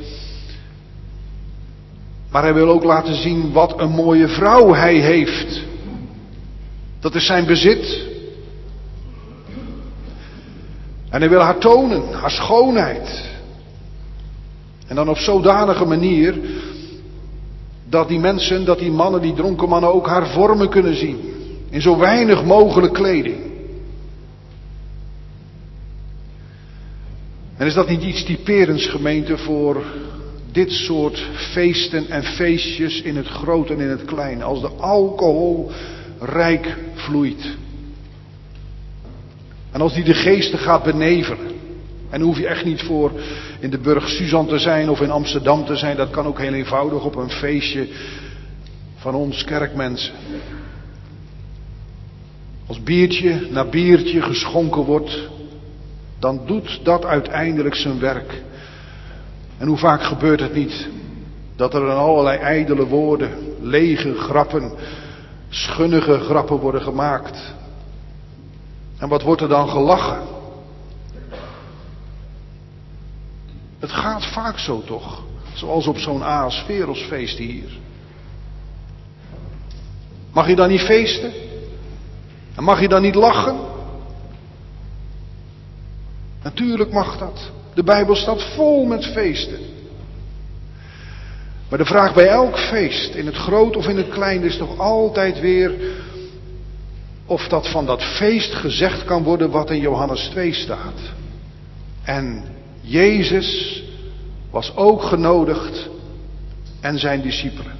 Maar hij wil ook laten zien wat een mooie vrouw hij heeft. Dat is zijn bezit. En hij wil haar tonen, haar schoonheid. En dan op zodanige manier dat die mensen, dat die mannen, die dronken mannen ook haar vormen kunnen zien. In zo weinig mogelijk kleding. En is dat niet iets typerends, gemeente, voor dit soort feesten en feestjes in het groot en in het klein? Als de alcohol rijk vloeit. En als die de geesten gaat benevelen. En hoef je echt niet voor in de Burcht Susan te zijn of in Amsterdam te zijn. Dat kan ook heel eenvoudig op een feestje van ons kerkmensen. Als biertje na biertje geschonken wordt, dan doet dat uiteindelijk zijn werk. En hoe vaak gebeurt het niet dat er in allerlei ijdele woorden, lege grappen, schunnige grappen worden gemaakt. En wat wordt er dan gelachen? Het gaat vaak zo toch, zoals op zo'n Ahasverosfeest hier. Mag je dan niet feesten? En mag je dan niet lachen? Natuurlijk mag dat. De Bijbel staat vol met feesten. Maar de vraag bij elk feest, in het groot of in het klein, is toch altijd weer of dat van dat feest gezegd kan worden wat in Johannes 2 staat. En Jezus was ook genodigd en zijn discipelen.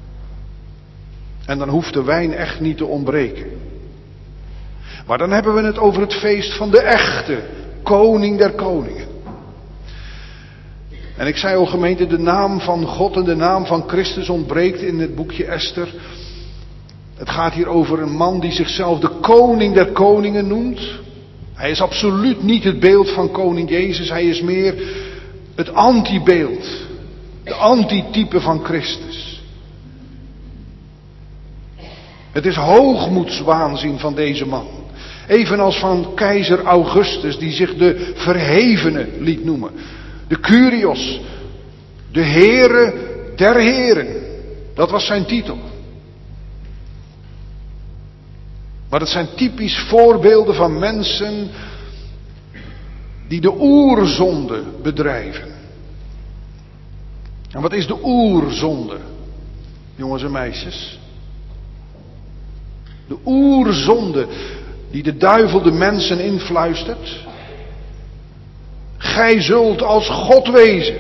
En dan hoeft de wijn echt niet te ontbreken. Maar dan hebben we het over het feest van de echte koning der koningen. En ik zei al, gemeente, de naam van God en de naam van Christus ontbreekt in het boekje Esther. Het gaat hier over een man die zichzelf de koning der koningen noemt. Hij is absoluut niet het beeld van koning Jezus. Hij is meer het antibeeld. De antitype van Christus. Het is hoogmoedswaanzin van deze man. Evenals van keizer Augustus, die zich de verhevene liet noemen. De Kyrios, de Heere der Heren. Dat was zijn titel. Maar het zijn typisch voorbeelden van mensen die de oerzonde bedrijven. En wat is de oerzonde, jongens en meisjes? De oerzonde die de duivel de mensen influistert. Gij zult als God wezen.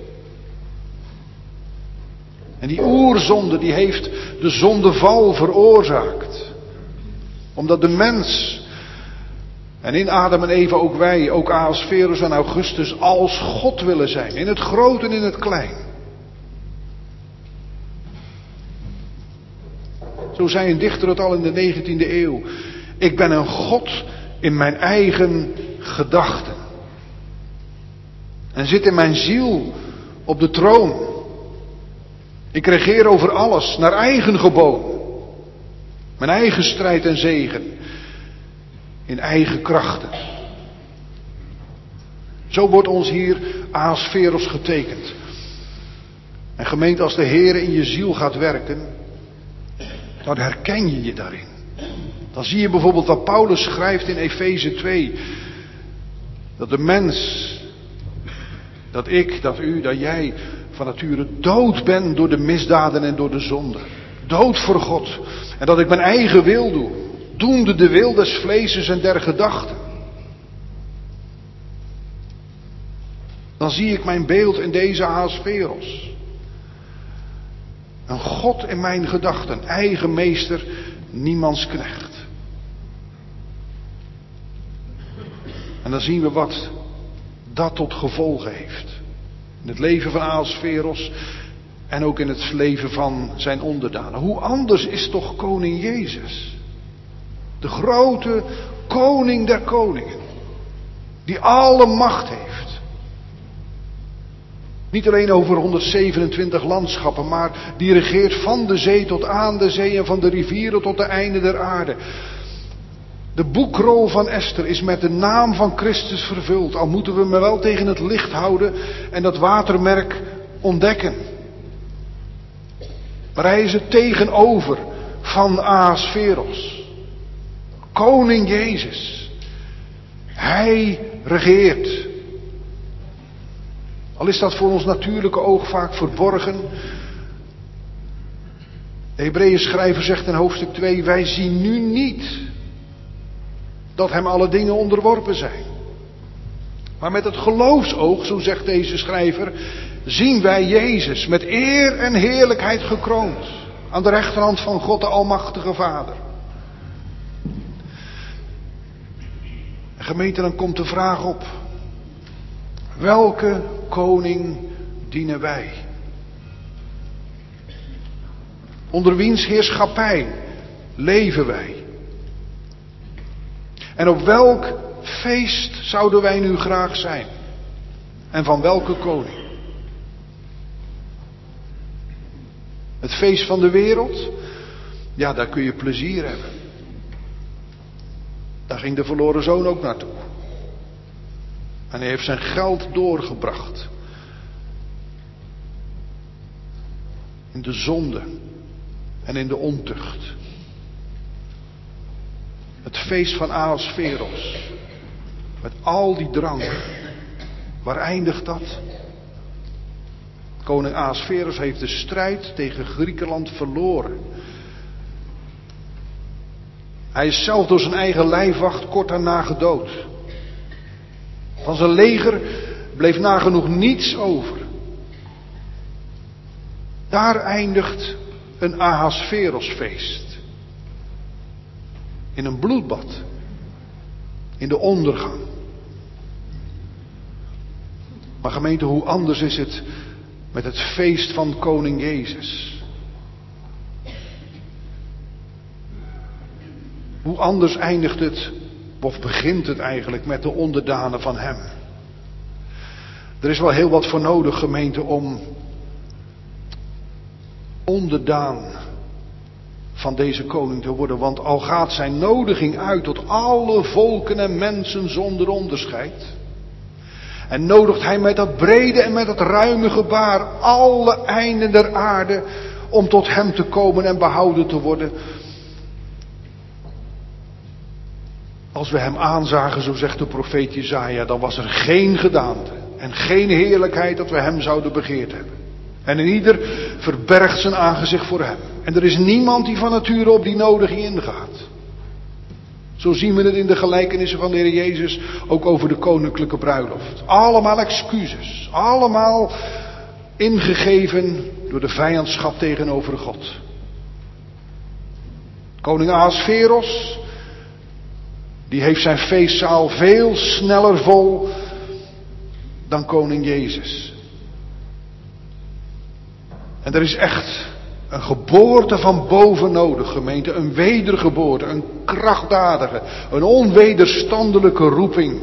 En die oerzonde die heeft de zondeval veroorzaakt. Omdat de mens, en in Adam en Eva ook wij, ook Ahasverus en Augustus, als God willen zijn. In het groot en in het klein. Zo zei een dichter het al in de 19e eeuw. Ik ben een God in mijn eigen gedachten. En zit in mijn ziel op de troon. Ik regeer over alles naar eigen geboden. Mijn eigen strijd en zegen. In eigen krachten. Zo wordt ons hier Ahasveros getekend. En gemeente, als de Heer in je ziel gaat werken, dan herken je je daarin. Dan zie je bijvoorbeeld wat Paulus schrijft in Efeze 2. Dat de mens, dat ik, dat u, dat jij van nature dood bent door de misdaden en door de zonde. Dood voor God. En dat ik mijn eigen wil doe. Doende de wil des vleeses en der gedachten. Dan zie ik mijn beeld in deze Ahasveros. Een God in mijn gedachten. Eigen meester, niemands knecht. En dan zien we wat dat tot gevolgen heeft. In het leven van Ahasveros en ook in het leven van zijn onderdanen. Hoe anders is toch koning Jezus? De grote koning der koningen. Die alle macht heeft. Niet alleen over 127 landschappen, maar die regeert van de zee tot aan de zee en van de rivieren tot de einde der aarde. De boekrol van Esther is met de naam van Christus vervuld. Al moeten we hem wel tegen het licht houden en dat watermerk ontdekken. Maar hij is het tegenover van Ahasveros. Koning Jezus. Hij regeert. Al is dat voor ons natuurlijke oog vaak verborgen. De Hebreeën schrijver zegt in hoofdstuk 2, wij zien nu niet dat hem alle dingen onderworpen zijn. Maar met het geloofsoog, zo zegt deze schrijver, zien wij Jezus met eer en heerlijkheid gekroond. Aan de rechterhand van God de Almachtige Vader. En gemeente, dan komt de vraag op. Welke koning dienen wij? Onder wiens heerschappij leven wij? En op welk feest zouden wij nu graag zijn? En van welke koning? Het feest van de wereld? Ja, daar kun je plezier hebben. Daar ging de verloren zoon ook naartoe. En hij heeft zijn geld doorgebracht. In de zonde en in de ontucht. Het feest van Ahasveros. Met al die drank. Waar eindigt dat? Koning Ahasveros heeft de strijd tegen Griekenland verloren. Hij is zelf door zijn eigen lijfwacht kort daarna gedood. Van zijn leger bleef nagenoeg niets over. Daar eindigt een Ahasverosfeest. In een bloedbad. In de ondergang. Maar gemeente, hoe anders is het met het feest van koning Jezus? Hoe anders eindigt het, of begint het eigenlijk, met de onderdanen van hem? Er is wel heel wat voor nodig, gemeente, om onderdaan van deze koning te worden. Want al gaat zijn nodiging uit tot alle volken en mensen zonder onderscheid. En nodigt hij met dat brede en met dat ruime gebaar alle einden der aarde om tot hem te komen en behouden te worden. Als we hem aanzagen, zo zegt de profeet Jesaja, dan was er geen gedaante en geen heerlijkheid dat we hem zouden begeerd hebben. En in ieder verbergt zijn aangezicht voor hem. En er is niemand die van nature op die nodiging ingaat. Zo zien we het in de gelijkenissen van de Heer Jezus, ook over de koninklijke bruiloft. Allemaal excuses, allemaal ingegeven door de vijandschap tegenover God. Koning Ahasveros, die heeft zijn feestzaal veel sneller vol dan koning Jezus. En er is echt een geboorte van boven nodig, gemeente. Een wedergeboorte, een krachtdadige, een onwederstandelijke roeping.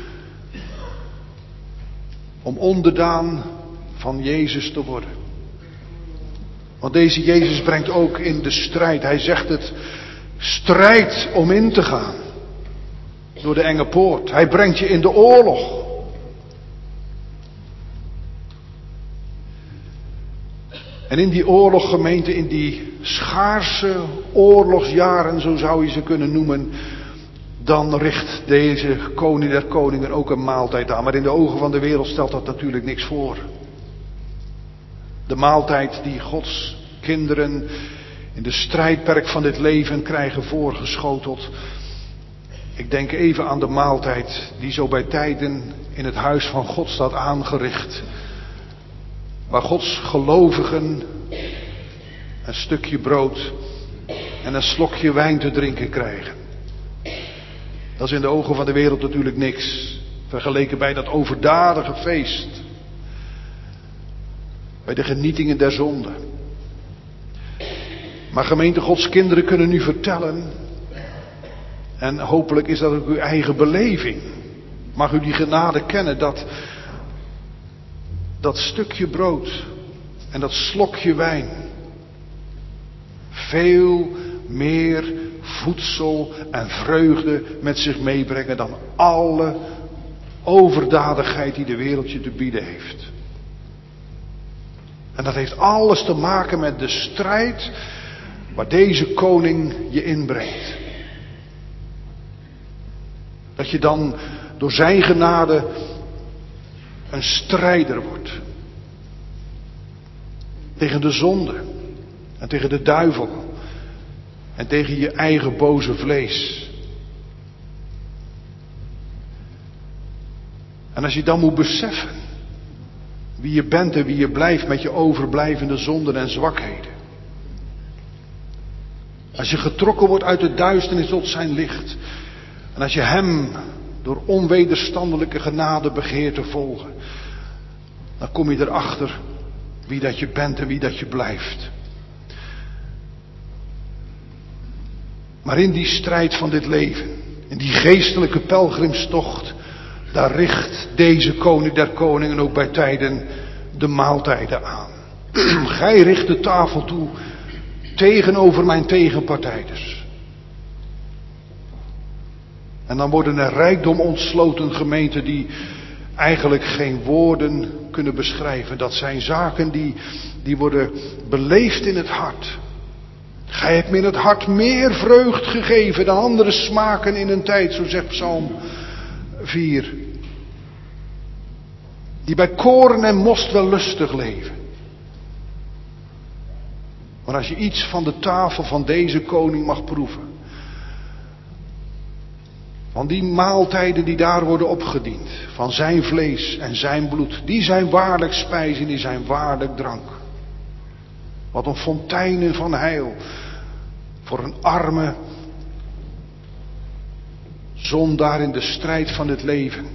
Om onderdaan van Jezus te worden. Want deze Jezus brengt ook in de strijd. Hij zegt het, strijd om in te gaan. Door de enge poort. Hij brengt je in de oorlog. En in die oorlog, gemeente, in die schaarse oorlogsjaren, zo zou je ze kunnen noemen, dan richt deze koning der koningen ook een maaltijd aan. Maar in de ogen van de wereld stelt dat natuurlijk niks voor. De maaltijd die Gods kinderen in de strijdperk van dit leven krijgen voorgeschoteld. Ik denk even aan de maaltijd die zo bij tijden in het huis van God staat aangericht. Waar Gods gelovigen een stukje brood en een slokje wijn te drinken krijgen. Dat is in de ogen van de wereld natuurlijk niks. Vergeleken bij dat overdadige feest. Bij de genietingen der zonde. Maar gemeente, Gods kinderen kunnen nu vertellen. En hopelijk is dat ook uw eigen beleving. Mag u die genade kennen dat stukje brood en dat slokje wijn veel meer voedsel en vreugde met zich meebrengen dan alle overdadigheid die de wereld je te bieden heeft. En dat heeft alles te maken met de strijd waar deze koning je inbrengt. Dat je dan door zijn genade een strijder wordt. Tegen de zonde. En tegen de duivel. En tegen je eigen boze vlees. En als je dan moet beseffen wie je bent en wie je blijft met je overblijvende zonden en zwakheden. Als je getrokken wordt uit de duisternis tot zijn licht. En als je hem door onwederstandelijke genade begeert te volgen. Dan kom je erachter wie dat je bent en wie dat je blijft. Maar in die strijd van dit leven. In die geestelijke pelgrimstocht, daar richt deze koning der koningen ook bij tijden de maaltijden aan. Gij richt de tafel toe tegenover mijn tegenpartijders. En dan worden er rijkdom ontsloten gemeenten die eigenlijk geen woorden kunnen beschrijven. Dat zijn zaken die worden beleefd in het hart. Gij hebt me in het hart meer vreugd gegeven dan andere smaken in een tijd, zo zegt Psalm 4. Die bij koren en most wel lustig leven. Maar als je iets van de tafel van deze koning mag proeven, van die maaltijden die daar worden opgediend, van zijn vlees en zijn bloed, die zijn waarlijk spijs en die zijn waarlijk drank. Wat een fonteinen van heil voor een arme zondaar in de strijd van het leven.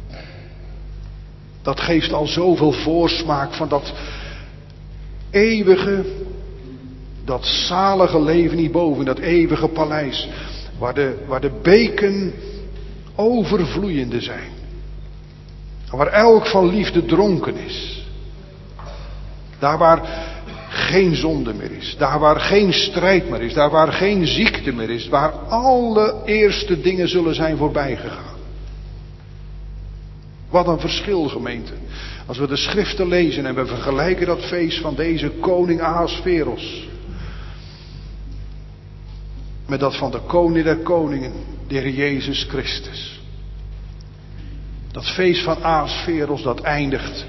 Dat geeft al zoveel voorsmaak van dat eeuwige, dat zalige leven hierboven, dat eeuwige paleis, waar de beken overvloeiende zijn. Waar elk van liefde dronken is. Daar waar geen zonde meer is. Daar waar geen strijd meer is. Daar waar geen ziekte meer is. Waar alle eerste dingen zullen zijn voorbij gegaan. Wat een verschil, gemeente. Als we de schriften lezen en we vergelijken dat feest van deze koning Ahasveros met dat van de koning der koningen, de Heer Jezus Christus. Dat feest van Ahasveros dat eindigt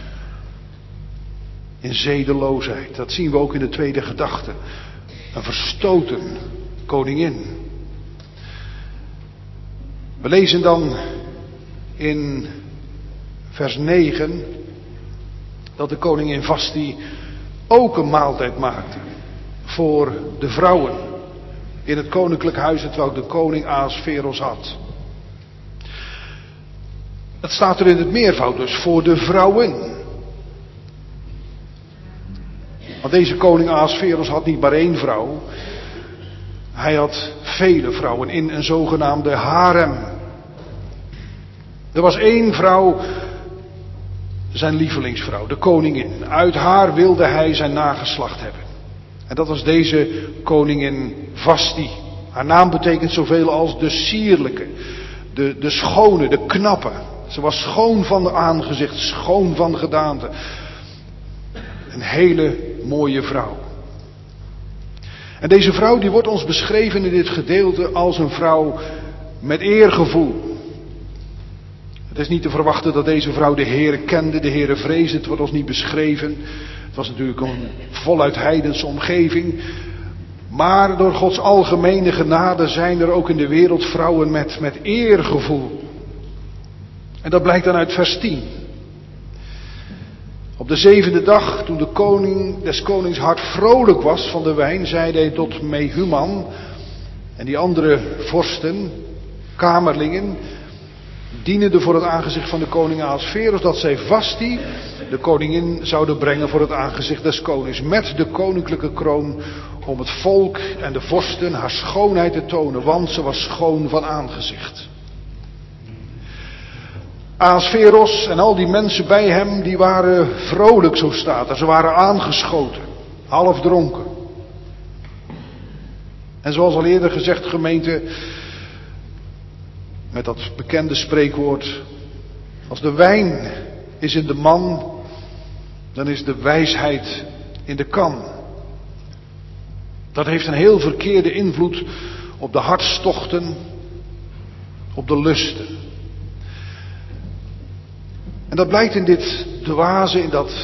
in zedeloosheid. Dat zien we ook in de tweede gedachte. Een verstoten koningin. We lezen dan in vers 9 dat de koningin Vasti ook een maaltijd maakte voor de vrouwen in het koninklijk huis hetwelk de koning Ahasveros had. Dat staat er in het meervoud dus, voor de vrouwen. Want deze koning Ahasveros had niet maar één vrouw. Hij had vele vrouwen in een zogenaamde harem. Er was één vrouw, zijn lievelingsvrouw, de koningin. Uit haar wilde hij zijn nageslacht hebben. En dat was deze koningin Vasti. Haar naam betekent zoveel als de sierlijke, de schone, de knappe. Ze was schoon van aangezicht, schoon van gedaante. Een hele mooie vrouw. En deze vrouw die wordt ons beschreven in dit gedeelte als een vrouw met eergevoel. Het is niet te verwachten dat deze vrouw de Heere kende, de Heere vreesde. Het wordt ons niet beschreven. Het was natuurlijk een voluit heidense omgeving. Maar door Gods algemene genade zijn er ook in de wereld vrouwen met eergevoel. En dat blijkt dan uit vers 10. Op de 7e dag, toen de koning des konings hart vrolijk was van de wijn, zeide hij tot Mehuman en die andere vorsten, kamerlingen, dienende voor het aangezicht van de koning Ahasveros, dat zij Vasti, de koningin, zouden brengen voor het aangezicht des konings, met de koninklijke kroon, om het volk en de vorsten haar schoonheid te tonen, want ze was schoon van aangezicht. Ahasveros en al die mensen bij hem, die waren vrolijk, zo staat er. Ze waren aangeschoten, half dronken. En zoals al eerder gezegd, gemeente, met dat bekende spreekwoord, als de wijn is in de man, dan is de wijsheid in de kan. Dat heeft een heel verkeerde invloed op de hartstochten, op de lusten. En dat blijkt in dit dwaze, in dat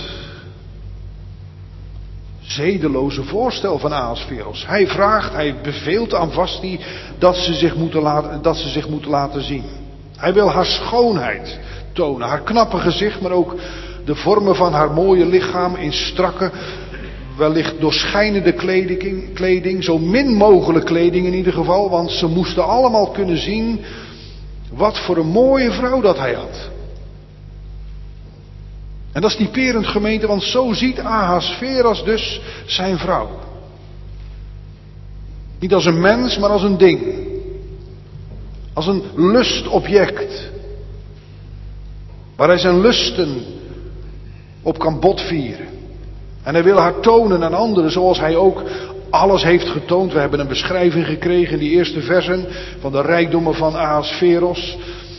zedeloze voorstel van Ahasveros. Hij beveelt aan Vasti dat ze zich moeten laten zien. Hij wil haar schoonheid tonen, haar knappe gezicht, maar ook de vormen van haar mooie lichaam in strakke, wellicht doorschijnende kleding, zo min mogelijk kleding in ieder geval, want ze moesten allemaal kunnen zien wat voor een mooie vrouw dat hij had. En dat is typerend, gemeente, want zo ziet Ahasveros dus zijn vrouw. Niet als een mens, maar als een ding. Als een lustobject. Waar hij zijn lusten op kan botvieren. En hij wil haar tonen aan anderen zoals hij ook alles heeft getoond. We hebben een beschrijving gekregen in die eerste versen van de rijkdommen van Ahasveros.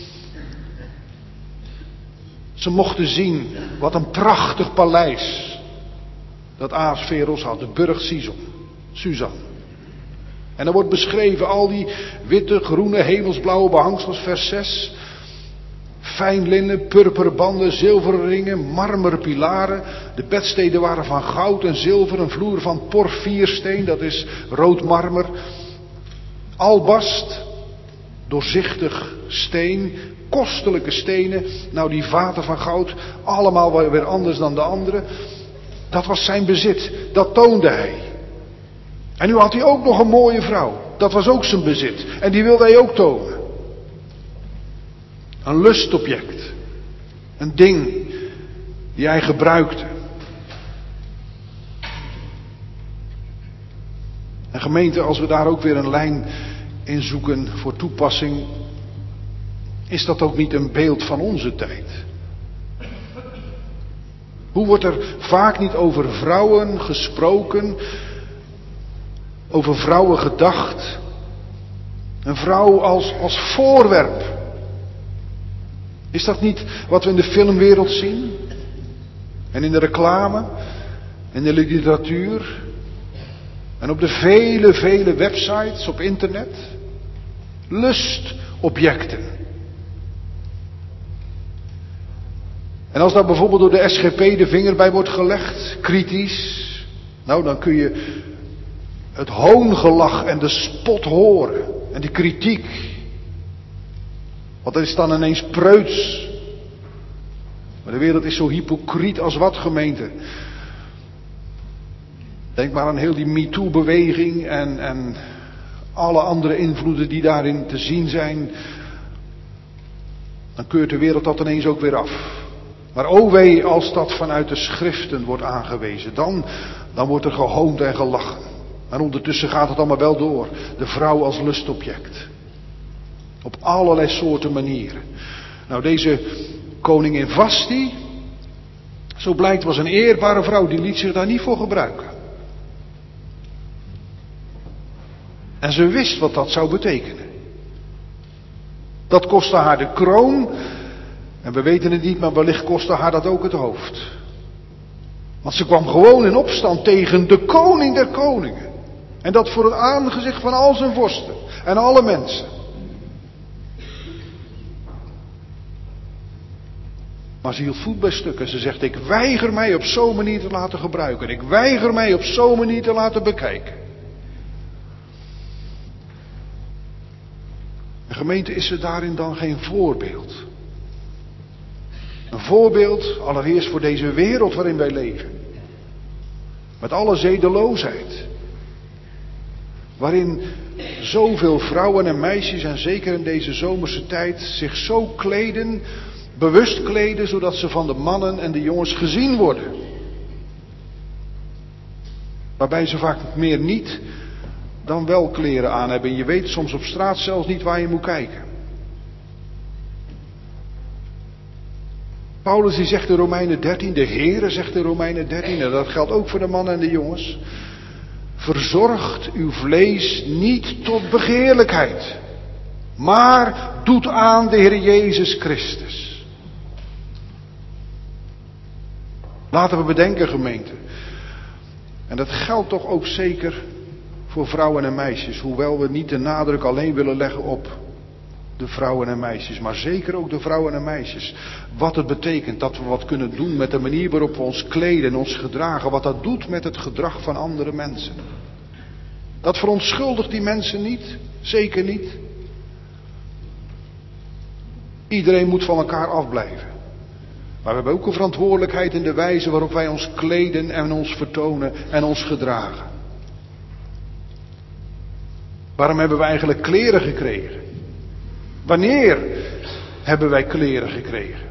Ze mochten zien wat een prachtig paleis dat Ahasveros had, de burcht Susan. En er wordt beschreven al die witte, groene, hemelsblauwe behangsels, vers 6. Fijn linnen, purperen banden, zilveren ringen, marmeren pilaren. De bedsteden waren van goud en zilver, een vloer van porfiersteen, dat is rood marmer. Albast, doorzichtig steen, kostelijke stenen. Nou, die vaten van goud, allemaal weer anders dan de andere. Dat was zijn bezit, dat toonde hij. En nu had hij ook nog een mooie vrouw. Dat was ook zijn bezit. En die wilde hij ook tonen. Een lustobject. Een ding die hij gebruikte. En gemeente, als we daar ook weer een lijn in zoeken voor toepassing, is dat ook niet een beeld van onze tijd? Hoe wordt er vaak niet over vrouwen gesproken, over vrouwen gedacht? Een vrouw als voorwerp. Is dat niet wat we in de filmwereld zien? En in de reclame? En in de literatuur? En op de vele websites op internet? Lustobjecten. En als daar bijvoorbeeld door de SGP de vinger bij wordt gelegd, kritisch, nou dan kun je het hoongelach en de spot horen. En de kritiek. Want dat is dan ineens preuts. Maar de wereld is zo hypocriet als wat, gemeente. Denk maar aan heel die MeToo-beweging en alle andere invloeden die daarin te zien zijn. Dan keurt de wereld dat ineens ook weer af. Maar o wee als dat vanuit de schriften wordt aangewezen. Dan wordt er gehoond en gelachen. Maar ondertussen gaat het allemaal wel door. De vrouw als lustobject. Op allerlei soorten manieren. Nou, deze koningin Vasti, zo blijkt, was een eerbare vrouw. Die liet zich daar niet voor gebruiken. En ze wist wat dat zou betekenen. Dat kostte haar de kroon. En we weten het niet, maar wellicht kostte haar dat ook het hoofd. Want ze kwam gewoon in opstand tegen de koning der koningen. En dat voor het aangezicht van al zijn vorsten. En alle mensen. Maar ze hield voet bij stuk en ze zegt, ik weiger mij op zo'n manier te laten gebruiken. Ik weiger mij op zo'n manier te laten bekijken. En gemeente, is er daarin dan geen voorbeeld? Een voorbeeld allereerst voor deze wereld waarin wij leven. Met alle zedeloosheid. Waarin zoveel vrouwen en meisjes, en zeker in deze zomerse tijd, zich zo kleden, bewust kleden, zodat ze van de mannen en de jongens gezien worden. Waarbij ze vaak meer niet dan wel kleren aan hebben. En je weet soms op straat zelfs niet waar je moet kijken. Paulus die zegt in Romeinen 13, de Heere zegt in Romeinen 13, en dat geldt ook voor de mannen en de jongens. Verzorgt uw vlees niet tot begeerlijkheid, maar doet aan de Heer Jezus Christus. Laten we bedenken, gemeente. En dat geldt toch ook zeker voor vrouwen en meisjes. Hoewel we niet de nadruk alleen willen leggen op de vrouwen en meisjes. Maar zeker ook de vrouwen en meisjes. Wat het betekent dat we wat kunnen doen met de manier waarop we ons kleden en ons gedragen. Wat dat doet met het gedrag van andere mensen. Dat verontschuldigt die mensen niet. Zeker niet. Iedereen moet van elkaar afblijven. Maar we hebben ook een verantwoordelijkheid in de wijze waarop wij ons kleden en ons vertonen en ons gedragen. Waarom hebben we eigenlijk kleren gekregen? Wanneer hebben wij kleren gekregen?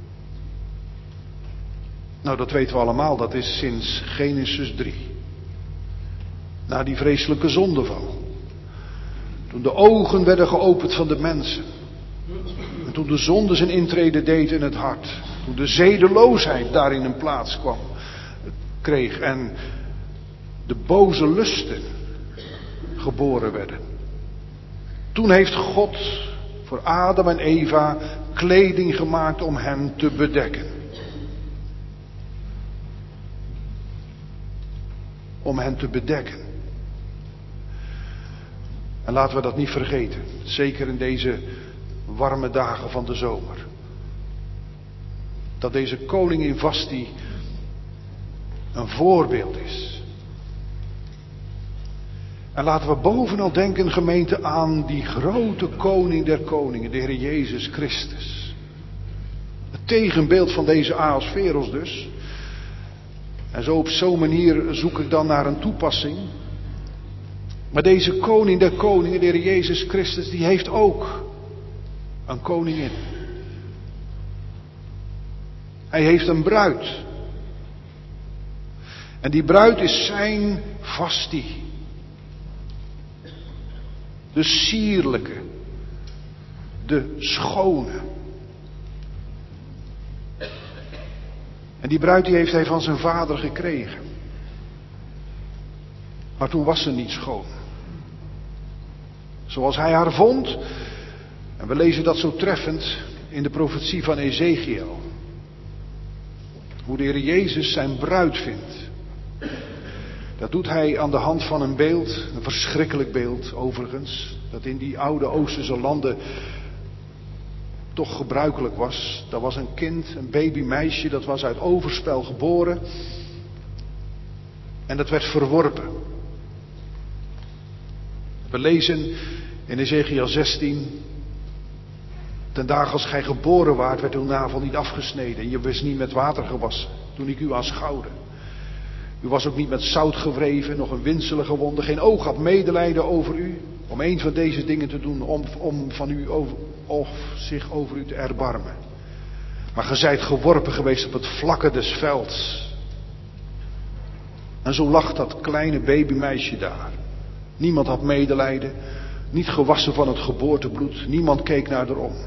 Nou, dat weten we allemaal. Dat is sinds Genesis 3. Na die vreselijke zondeval. Toen de ogen werden geopend van de mensen. En toen de zonde zijn intrede deed in het hart. Toen de zedeloosheid daarin een plaats kreeg. En de boze lusten geboren werden. Toen heeft God voor Adam en Eva kleding gemaakt om hen te bedekken. Om hen te bedekken. En laten we dat niet vergeten. Zeker in deze warme dagen van de zomer. Dat deze koningin Vasti een voorbeeld is. En laten we bovenal denken, gemeente, aan die grote koning der koningen, de Heer Jezus Christus. Het tegenbeeld van deze Ahasveros dus. En zo op zo'n manier zoek ik dan naar een toepassing. Maar deze koning der koningen, de Heer Jezus Christus, die heeft ook een koningin. Hij heeft een bruid. En die bruid is zijn Vasti. De sierlijke. De schone. En die bruid die heeft hij van zijn vader gekregen. Maar toen was ze niet schoon. Zoals hij haar vond. En we lezen dat zo treffend in de profetie van Ezekiel. Hoe de Heer Jezus zijn bruid vindt. Dat doet hij aan de hand van een beeld. Een verschrikkelijk beeld overigens. Dat in die oude Oosterse landen toch gebruikelijk was. Dat was een kind, een babymeisje. Dat was uit overspel geboren. En dat werd verworpen. We lezen in Ezekiel 16. Ten dagen als gij geboren waart, werd uw navel niet afgesneden. En je was niet met water gewassen, toen ik u aanschouwde. U was ook niet met zout gewreven, nog een winselige wonde. Geen oog had medelijden over u, om een van deze dingen te doen, om van u of zich over u te erbarmen. Maar ge zijt geworpen geweest op het vlakke des velds. En zo lag dat kleine babymeisje daar. Niemand had medelijden, niet gewassen van het geboortebloed. Niemand keek naar haar om.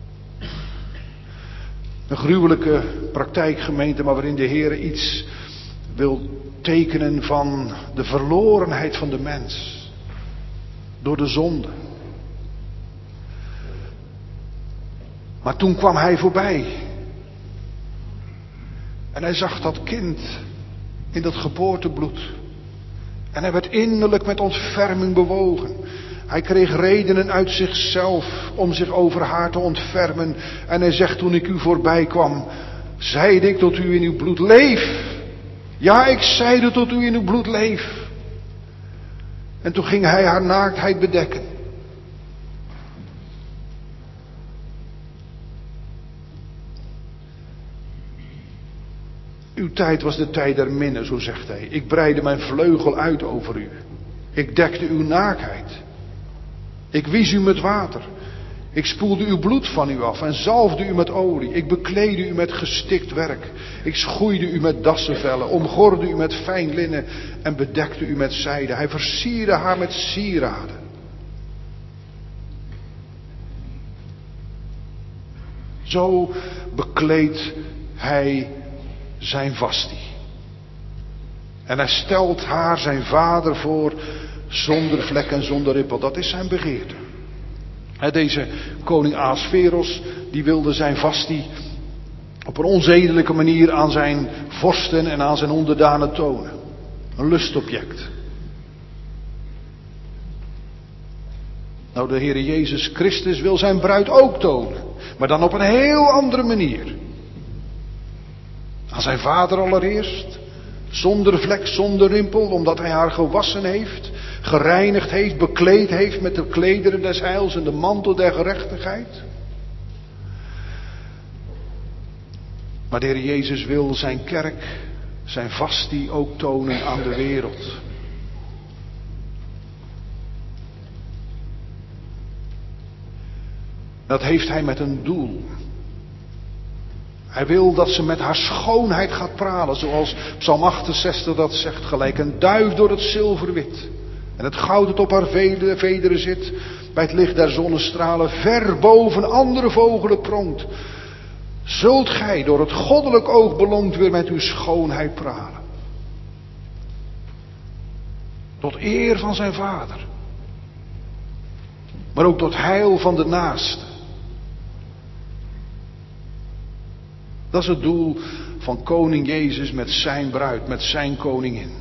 Een gruwelijke praktijk, gemeente, maar waarin de Heer iets wil tekenen van de verlorenheid van de mens. Door de zonde. Maar toen kwam hij voorbij. En hij zag dat kind in dat geboortebloed. En hij werd innerlijk met ontferming bewogen. Hij kreeg redenen uit zichzelf om zich over haar te ontfermen. En hij zegt, toen ik u voorbij kwam, zeide ik tot u in uw bloed, leef. Ja, ik zeide tot u in uw bloed, leef. En toen ging hij haar naaktheid bedekken. Uw tijd was de tijd der minne, zo zegt hij. Ik breidde mijn vleugel uit over u. Ik dekte uw naaktheid. Ik wies u met water. Ik spoelde uw bloed van u af en zalfde u met olie. Ik bekleedde u met gestikt werk. Ik schoeide u met dassenvellen, omgorde u met fijn linnen en bedekte u met zijde. Hij versierde haar met sieraden. Zo bekleedt hij zijn Vasti. En hij stelt haar zijn vader voor zonder vlek en zonder rippel. Dat is zijn begeerte. Deze koning Ahasveros, die wilde zijn Vasti op een onzedelijke manier aan zijn vorsten en aan zijn onderdanen tonen. Een lustobject. Nou, de Heer Jezus Christus wil zijn bruid ook tonen. Maar dan op een heel andere manier. Aan zijn vader allereerst. Zonder vlek, zonder rimpel, omdat hij haar gewassen heeft, gereinigd heeft, bekleed heeft met de klederen des heils en de mantel der gerechtigheid. Maar de Heer Jezus wil zijn kerk, zijn Vasti ook tonen aan de wereld. Dat heeft hij met een doel. Hij wil dat ze met haar schoonheid gaat pralen, zoals Psalm 68 dat zegt, gelijk een duif door het zilverwit. En het goud dat op haar vederen zit, bij het licht der zonnestralen, ver boven andere vogelen pronkt. Zult gij door het goddelijk oog beloond weer met uw schoonheid pralen. Tot eer van zijn vader. Maar ook tot heil van de naaste. Dat is het doel van koning Jezus met zijn bruid, met zijn koningin.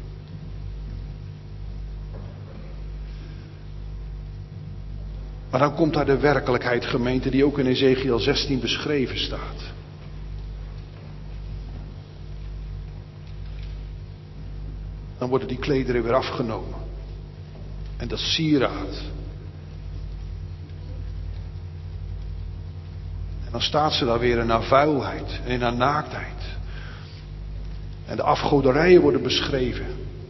Maar dan komt daar de werkelijkheid, gemeente, die ook in Ezekiel 16 beschreven staat. Dan worden die klederen weer afgenomen. En dat sieraad. En dan staat ze daar weer in haar vuilheid en in haar naaktheid. En de afgoderijen worden beschreven.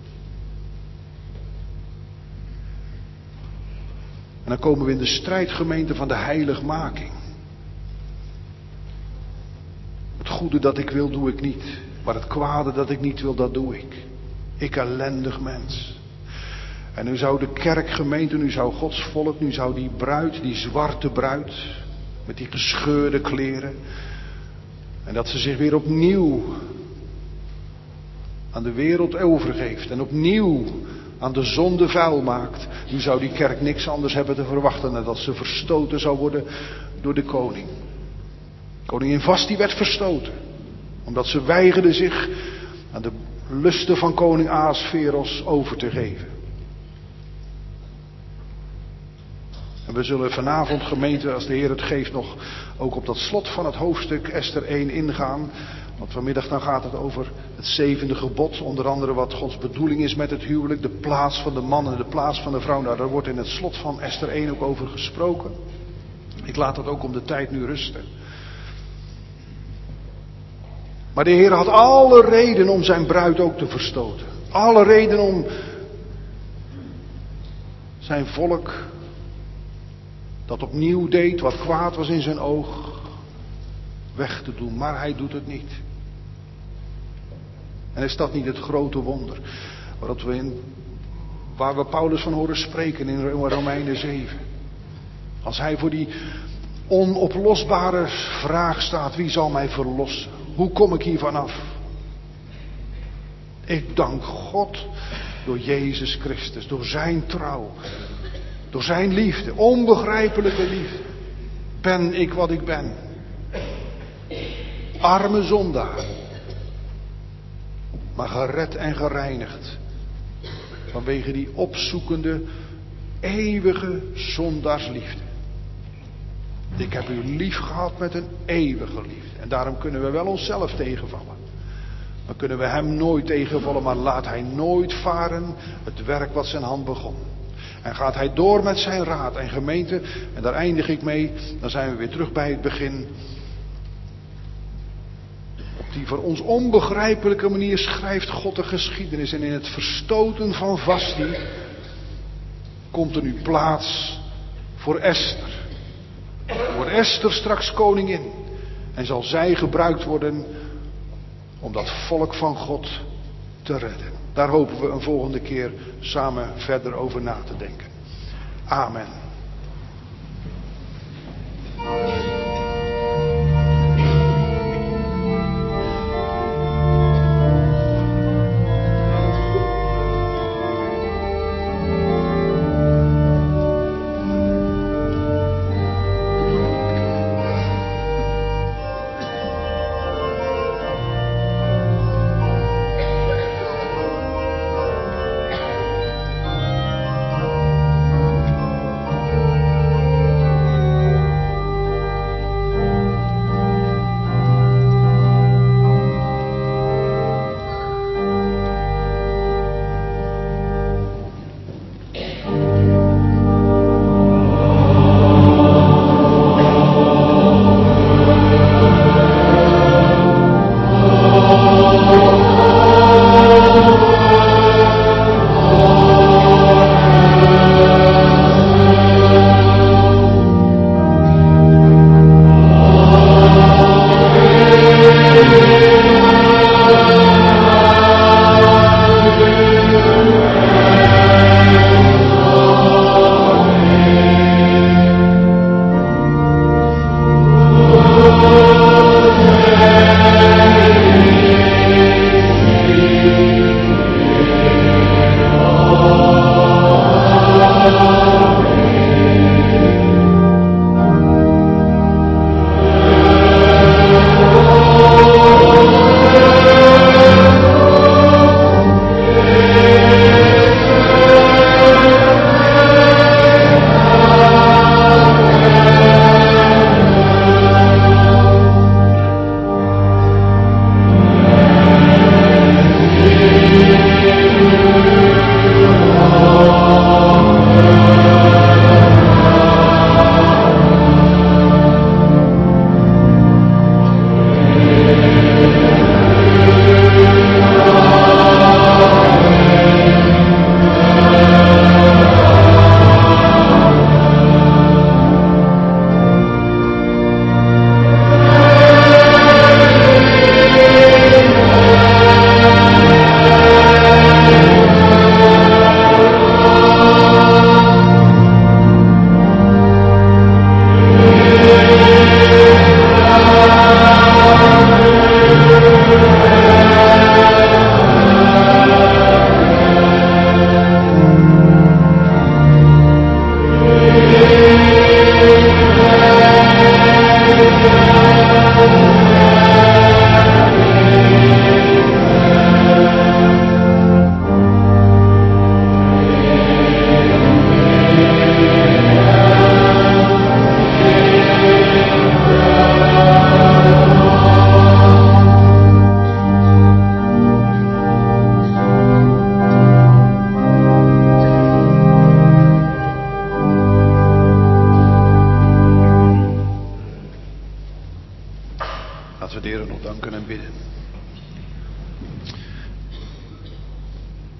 En dan komen we in de strijdgemeente van de heiligmaking. Het goede dat ik wil, doe ik niet. Maar het kwade dat ik niet wil, dat doe ik. Ik ellendig mens. En nu zou de kerkgemeente, nu zou Gods volk, nu zou die bruid, die zwarte bruid, met die gescheurde kleren. En dat ze zich weer opnieuw aan de wereld overgeeft. En opnieuw aan de zonde vuil maakt. Nu zou die kerk niks anders hebben te verwachten dan dat ze verstoten zou worden door de koning. Koningin Vasti werd verstoten. Omdat ze weigerde zich aan de lusten van koning Ahasveros over te geven. En we zullen vanavond, gemeente, als de Heer het geeft, nog ook op dat slot van het hoofdstuk Ester 1 ingaan. Want vanmiddag dan gaat het over het 7e gebod. Onder andere wat Gods bedoeling is met het huwelijk. De plaats van de man en de plaats van de vrouw. Nou, daar wordt in het slot van Ester 1 ook over gesproken. Ik laat dat ook om de tijd nu rusten. Maar de Heer had alle reden om zijn bruid ook te verstoten. Alle reden om zijn volk, dat opnieuw deed wat kwaad was in zijn oog, weg te doen. Maar hij doet het niet. En is dat niet het grote wonder waar we Paulus van horen spreken in Romeinen 7. Als hij voor die onoplosbare vraag staat: wie zal mij verlossen? Hoe kom ik hier vanaf? Ik dank God door Jezus Christus, door zijn trouw, door zijn liefde, onbegrijpelijke liefde. Ben ik wat ik ben. Arme zondaar. Maar gered en gereinigd. Vanwege die opzoekende, eeuwige zondaarsliefde. Ik heb u lief gehad met een eeuwige liefde. En daarom kunnen we wel onszelf tegenvallen. Maar kunnen we hem nooit tegenvallen, maar laat hij nooit varen het werk wat zijn hand begon. En gaat hij door met zijn raad en gemeente, en daar eindig ik mee, dan zijn we weer terug bij het begin. Op die voor ons onbegrijpelijke manier schrijft God de geschiedenis. En in het verstoten van Vasti komt er nu plaats voor Esther. Wordt Esther straks koningin. En zal zij gebruikt worden om dat volk van God te redden. Daar hopen we een volgende keer samen verder over na te denken. Amen.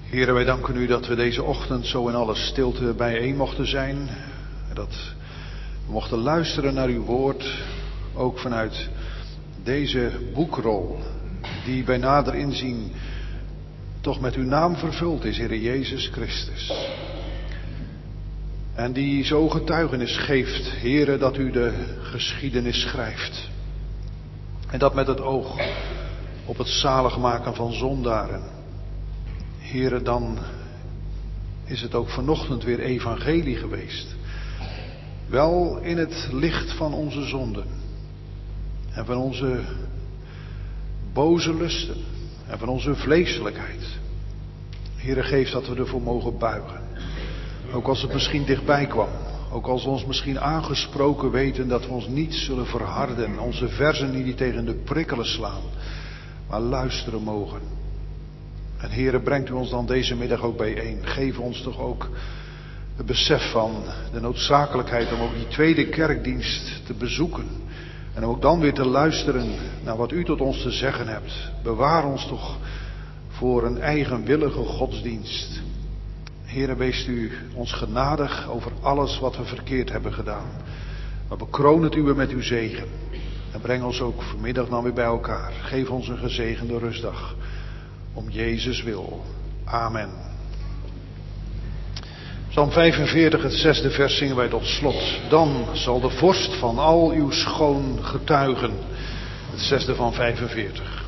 Heren, wij danken u dat we deze ochtend zo in alle stilte bijeen mochten zijn. Dat we mochten luisteren naar uw woord, ook vanuit deze boekrol, die bij nader inzien toch met uw naam vervuld is, Heere Jezus Christus. En die zo getuigenis geeft, Heere, dat u de geschiedenis schrijft. En dat met het oog op het zaligmaken van zondaren. Heere, dan is het ook vanochtend weer evangelie geweest. Wel in het licht van onze zonden. En van onze boze lusten. En van onze vleeselijkheid. Heere, geef dat we ervoor mogen buigen. Ook als het misschien dichtbij kwam. Ook als we ons misschien aangesproken weten dat we ons niet zullen verharden. Onze verzen niet tegen de prikkelen slaan. Maar luisteren mogen. En Heere, brengt u ons dan deze middag ook bijeen. Geef ons toch ook het besef van de noodzakelijkheid om ook die tweede kerkdienst te bezoeken. En ook dan weer te luisteren naar wat u tot ons te zeggen hebt. Bewaar ons toch voor een eigenwillige godsdienst. Heere, wees u ons genadig over alles wat we verkeerd hebben gedaan. Maar bekroon het uwe met uw zegen. En breng ons ook vanmiddag dan weer bij elkaar. Geef ons een gezegende rustdag. Om Jezus wil. Amen. Psalm 45, het 6e vers zingen wij tot slot. Dan zal de vorst van al uw schoon getuigen. Het 6e van 45.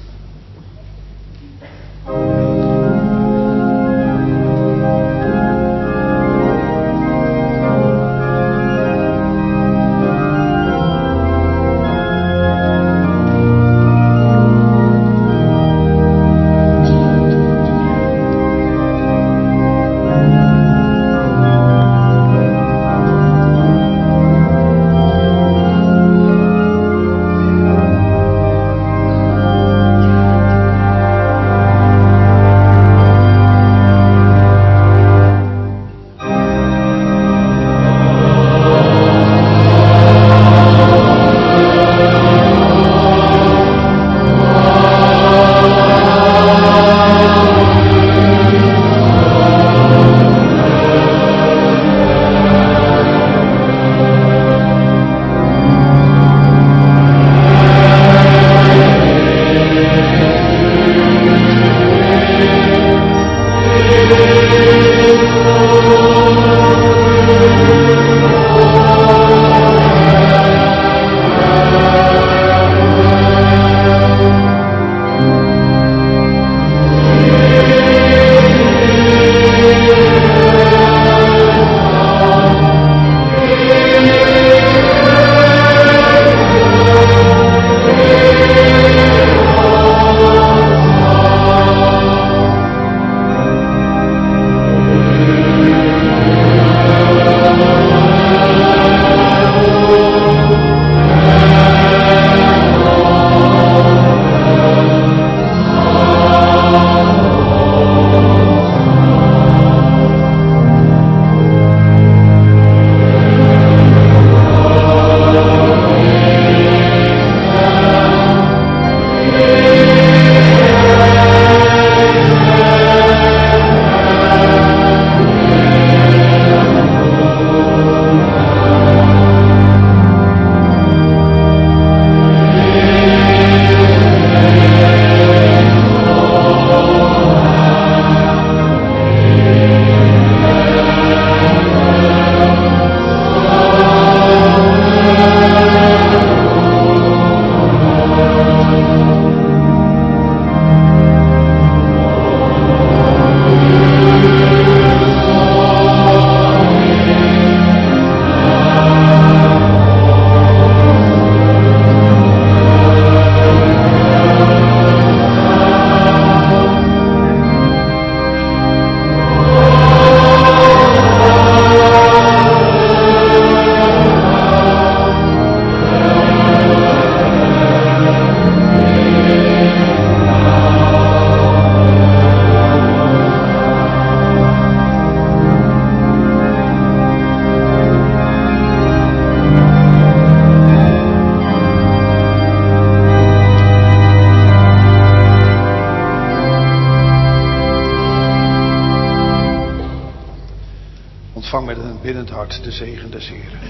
Ontvang met een biddend hart de zegen des Heren.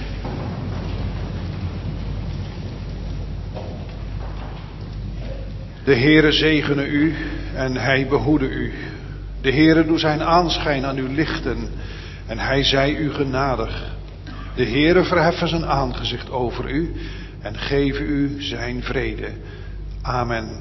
De Heere zegene u en hij behoede u. De Heere doe zijn aanschijn aan u lichten en hij zij u genadig. De Heere verheffen zijn aangezicht over u en geven u zijn vrede. Amen.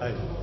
Amen.